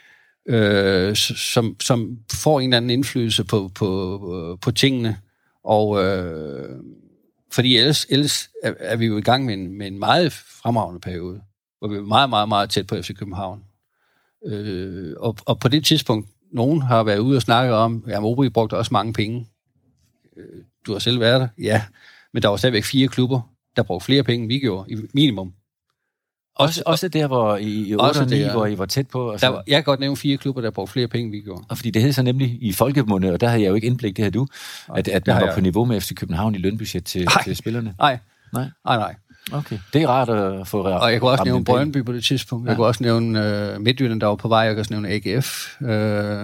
øh, som, som får en eller anden indflydelse på, på, på tingene, og øh, fordi ellers, ellers er, er vi jo i gang med en, med en meget fremragende periode, hvor vi er meget, meget, meget tæt på F C København. Øh, og, og på det tidspunkt, nogen har været ude og snakke om, at O B brugte også mange penge. Du har selv været der, ja. Men der var stadigvæk fire klubber, der brugte flere penge, end vi gjorde, i minimum. Også, også der, hvor I, i otte og ni, hvor I var tæt på? Altså. Der, jeg kan godt nævne fire klubber, der brugte flere penge, end vi gjorde. Og fordi det hed så nemlig i folkemunde, og der havde jeg jo ikke indblik, det her du, nej, at, at man var jeg. på niveau med F C København i lønbudget til, til spillerne. Nej, nej, nej, nej. Okay, det er rart at få... Og jeg kunne også nævne Brøndby på det tidspunkt. Ja. Jeg kunne også nævne uh, Midtjylland, der var på vej. Jeg kan også nævne A G F. Uh,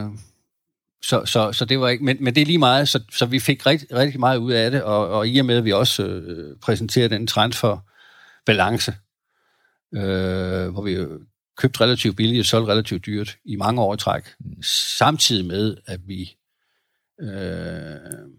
Så, så, så det var ikke, men, men det er lige meget, så, så vi fik rigtig, rigtig meget ud af det, og, og i og med, at vi også øh, præsenterede den transferbalance, øh, hvor vi købte relativt billigt og solgte relativt dyrt i mange år i træk, samtidig med, at vi øh,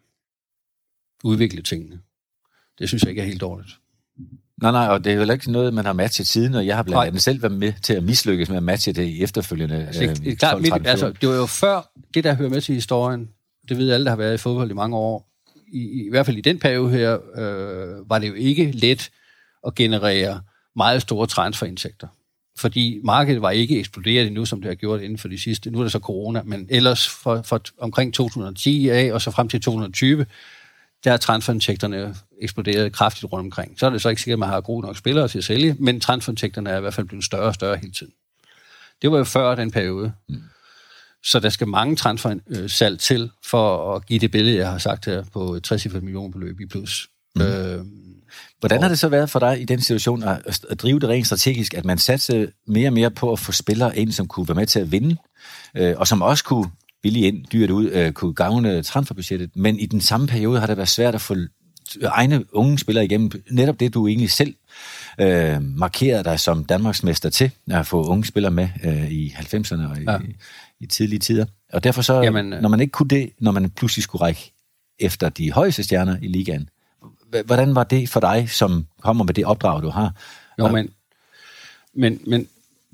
udviklede tingene. Det synes jeg ikke er helt dårligt. Nej, nej, og det er jo ikke noget, man har matchet siden, og jeg har blandt andet selv været med til at mislykkes med at matche det i efterfølgende altså, øh, det, klart, mit, altså, det var jo før, det der hører med til historien, det ved alle, der har været i fodbold i mange år, i, i hvert fald i den periode her, øh, var det jo ikke let at generere meget store transferindtægter. Fordi markedet var ikke eksploderet endnu, som det har gjort inden for de sidste, nu er det så corona, men ellers for, for omkring to tusind og ti af, og så frem til to tusind og tyve, der er transferindtægterne eksploderet kraftigt rundt omkring. Så er det så ikke sikkert, at man har gode nok spillere til at sælge, men transferindtægterne er i hvert fald blevet større og større hele tiden. Det var jo før den periode. Mm. Så der skal mange transfersalg til for at give det billede, jeg har sagt her, på tres millioner beløb i plus. Mm. Øh, Hvordan har det så været for dig i den situation at, at drive det rent strategisk, at man satte mere og mere på at få spillere ind, som kunne være med til at vinde, øh, og som også kunne billigt ind, dyrt ud, øh, kunne gavne transferbudgettet, men i den samme periode har det været svært at få egne unge spillere igennem. Netop det, du egentlig selv øh, markerede dig som Danmarksmester til, at få unge spillere med øh, i halvfemserne og i, ja. i, i tidlige tider. Og derfor så, Jamen, når man ikke kunne det, når man pludselig skulle række efter de højeste stjerner i ligaen, hvordan var det for dig, som kommer med det opdrag, du har? Jo, men, men, men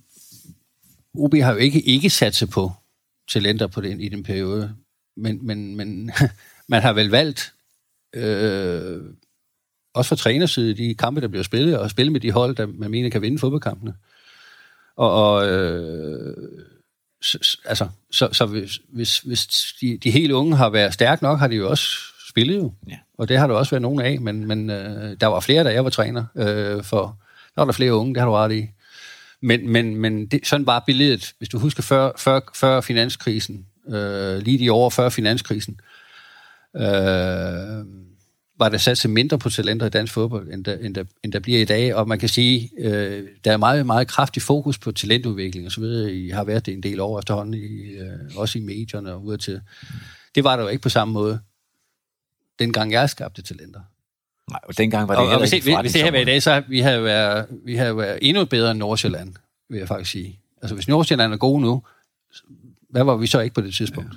O B har jo ikke, ikke sat sig på talenter på den, i den periode, men, men, men man har vel valgt øh, også fra trænerside, de kampe, der bliver spillet, og spille med de hold, der man mener kan vinde fodboldkampene. Og, og øh, så, altså, så, så hvis, hvis, hvis de, de helt unge har været stærke nok, har de jo også spillet jo. Ja. Og det har der også været nogen af, men, men øh, der var flere, da jeg var træner, øh, for der var der flere unge, det har du ret i. Men, men, men det, sådan var billedet, hvis du husker før, før, før finanskrisen, øh, lige de år før finanskrisen, øh, var der sat sig mindre på talenter i dansk fodbold, end der, end der, end der bliver i dag. Og man kan sige, øh, der er meget, meget kraftig fokus på talentudvikling og så videre. I har været det en del år efterhånden, i, øh, også i medierne og ude til. Det var der jo ikke på samme måde, dengang jeg skabte talenter. Nej, og dengang var det og, heller og hvis ikke det, hvis det her var i dag, så har vi havde været, vi havde været endnu bedre end Nordsjælland, vil jeg faktisk sige. Altså, hvis Nordsjælland er gode nu, hvad var vi så ikke på det tidspunkt?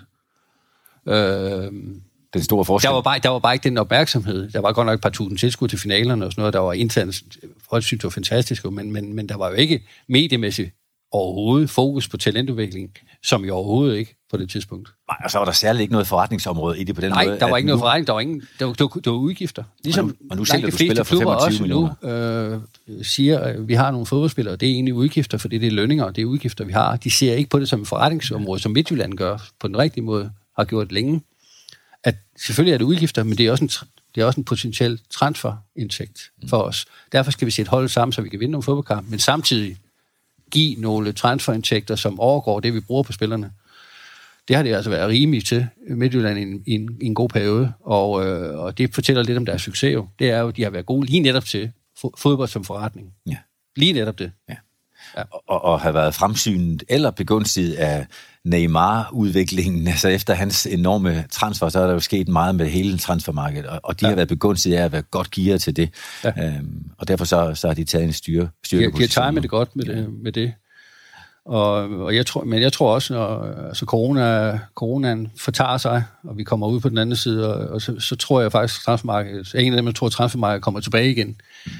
Ja. Øh, den store forskel. Der var, bare, der var bare ikke den opmærksomhed. Der var godt nok et par tusind tilskud til finalerne og sådan noget. Der var internt, folk synes det var fantastisk, men, men, men der var jo ikke mediemæssigt overhovedet fokus på talentudvikling, som jo overhovedet ikke på det tidspunkt. Nej, og så var der særligt ikke noget forretningsområde i det på den Nej, måde. Nej, der var ikke nu... noget forretning, der var ingen, der var, der var, der var udgifter. Ligesom og nu, og nu sælger du spiller for femogtyve millioner. Nu øh, siger, at vi har nogle fodboldspillere, det er egentlig udgifter, fordi det er lønninger, og det er udgifter, vi har. De ser ikke på det som et forretningsområde, som Midtjylland gør på den rigtige måde, har gjort længe. At selvfølgelig er det udgifter, men det er også en, det er også en potentiel transferindtægt for os. Derfor skal vi sætte holdet sammen, så vi kan vinde nogle fodboldkampe, men samtidig give nogle transferindtægter, som overgår det, vi bruger på spillerne. Det har det altså været rimeligt til Midtjylland i en, i en, i en god periode, og, øh, og det fortæller lidt om deres succes jo. Det er jo, de har været gode lige netop til fodbold som forretning. Ja. Lige netop det. Ja. Ja. Og, og have været fremsynet eller begunstiget af Neymar-udviklingen. Altså efter hans enorme transfer, så er der jo sket meget med hele transfermarkedet, og, og de ja. har været begunstiget af at være godt gearet til det. Ja. Øhm, og derfor så, så har de taget en styre, styrkeposition. De har timet det godt med, ja. det, med det. Og, og jeg tror, men jeg tror også, når altså corona, coronaen fortager sig, og vi kommer ud på den anden side, og, og så, så tror jeg faktisk, at transfermarkedet, en af dem, jeg tror, at transfermarkedet kommer tilbage igen. Mm.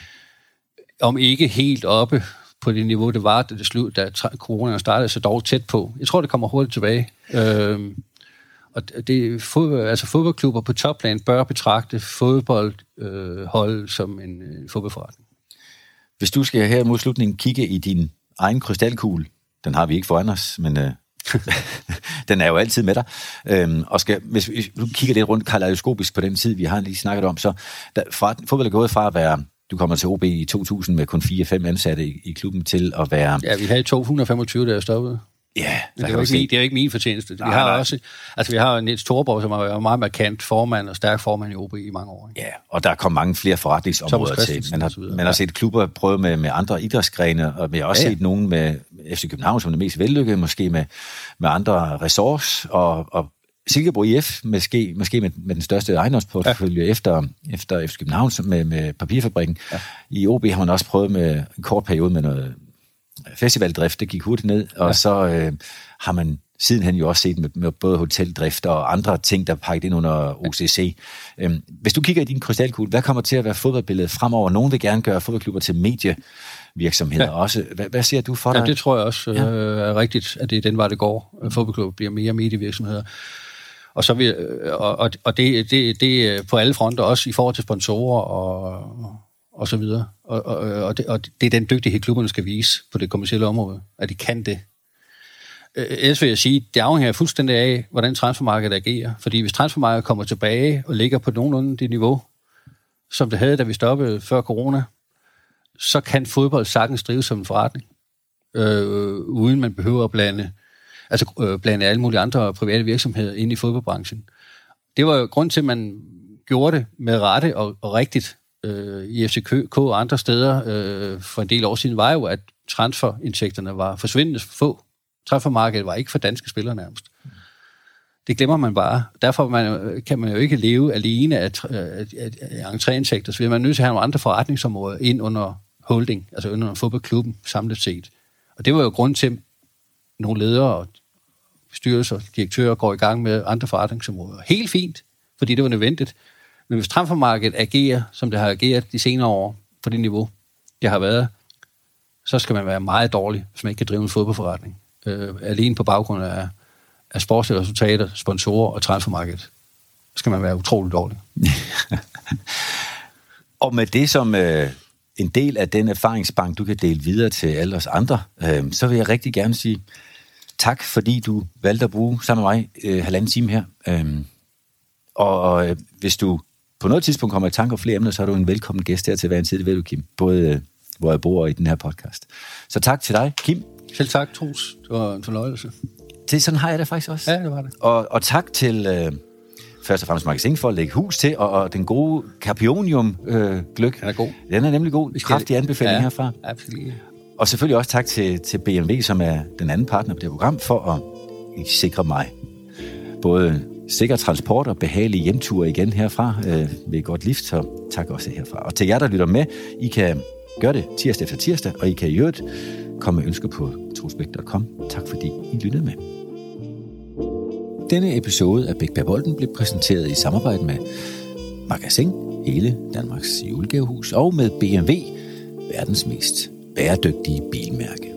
Om ikke helt oppe på det niveau, det var, da, det slut, da corona startede, så dog tæt på. Jeg tror, det kommer hurtigt tilbage. Øhm, og det, fodbold, altså fodboldklubber på topplan bør betragte fodboldhold øh, som en, en fodboldforretning. Hvis du skal her mod slutningen kigge i din egen krystalkugle, den har vi ikke foran os, men øh, den er jo altid med dig. Øhm, og skal, hvis du kigger lidt rundt kaleidoskopisk på den tid, vi har lige snakket om, så der, fra, fodbold er gået fra at være, du kommer til O B i to tusind med kun fire fem ansatte i, i klubben, til at være... Ja, vi havde to hundrede og femogtyve, da jeg stoppede. Ja, men det er, ikke min, det er jo ikke min fortjeneste. Nej, vi har nej. også, altså vi har Niels Thorborg, som har været meget markant formand og stærk formand i O B i mange år. Ikke? Ja, og der kom mange flere forretningsområder til. Man har, man har set klubber prøve med, med andre idrætsgrene, og vi har også ja, ja. set nogen med F C København som det mest vellykkede, måske med, med andre ressorts, og, og Silkeborg I F måske, måske med, med den største ejendomsportefølje ja. efter, efter F C København med, med papirfabrikken. Ja. I O B har man også prøvet med en kort periode med noget festivaldrift, det gik hurtigt ned, og ja. så øh, har man sidenhen jo også set med, med både hoteldrift og andre ting, der pakket ind under O C C. Øhm, hvis du kigger i din krystalkugle, hvad kommer til at være fodboldbilledet fremover? Nogen vil gerne gøre fodboldklubber til medievirksomheder ja. også. Hvad, hvad siger du for dig? Ja, det tror jeg også ja. øh, er rigtigt, at det er den vej, det går. Fodboldklubber bliver mere medievirksomheder. Og så vil, og, og det, det, det er på alle fronter, også i forhold til sponsorer og og så videre. Og, og, og, det, og det er den dygtighed, klubberne skal vise på det kommercielle område, at de kan det. Ellers vil jeg sige, det afhænger fuldstændig af, hvordan transfermarkedet agerer. Fordi hvis transfermarkedet kommer tilbage og ligger på nogenlunde det niveau, som det havde, da vi stoppede før corona, så kan fodbold sagtens drives som en forretning, øh, uden man behøver at blande, altså, øh, blande alle mulige andre private virksomheder ind i fodboldbranchen. Det var jo grund til, at man gjorde det med rette og, og rigtigt, i F C K og andre steder øh, for en del år siden, var jo, at transferindtægterne var forsvindende få. Transfermarkedet var ikke for danske spillere nærmest. Det glemmer man bare. Derfor man, kan man jo ikke leve alene af, af, af, af entréindtægter, så bliver man nødt til at have nogle andre forretningsområder ind under holding, altså under fodboldklubben samlet set. Og det var jo grund til, at nogle ledere og bestyrelser og direktører går i gang med andre forretningsområder. Helt fint, fordi det var nødvendigt. Men hvis transfermarkedet agerer, som det har ageret de senere år, på det niveau, det har været, så skal man være meget dårlig, hvis man ikke kan drive en fodboldforretning. Øh, alene på baggrund af, af sportslige resultater, sponsorer og transfermarkedet, så skal man være utrolig dårlig. Og med det som øh, en del af den erfaringsbank, du kan dele videre til alle os andre, øh, så vil jeg rigtig gerne sige tak, fordi du valgte at bruge sammen med mig øh, halvanden time her. Øh, og og øh, hvis du på noget tidspunkt kommer i tanke om flere emner, så er du en velkommen gæst her til hver en tid, det ved du, Kim. Både øh, hvor jeg bor og i den her podcast. Så tak til dig, Kim. Selv tak, Troels. Det var en fornøjelse. Det, sådan har jeg det faktisk også. Ja, det var det. Og, og tak til øh, først og fremmest Magasin for at lægge hus til, og, og den gode Carpionium-gløk. Øh, den er god. Den er nemlig god. Kraftig anbefaling ja, herfra. Absolut. Og selvfølgelig også tak til, til B M W, som er den anden partner på det program, for at sikre mig både sikker transport og behagelig hjemtur igen herfra øh, ved et godt lift, så tak også herfra. Og til jer, der lytter med, I kan gøre det tirsdag efter tirsdag, og I kan i øvrigt komme med ønsker på troelsbæk punktum com. Tak fordi I lyttede med. Denne episode af Bæk per Bolden blev præsenteret i samarbejde med Magasin, hele Danmarks julegavehus, og med B M W, verdens mest bæredygtige bilmærke.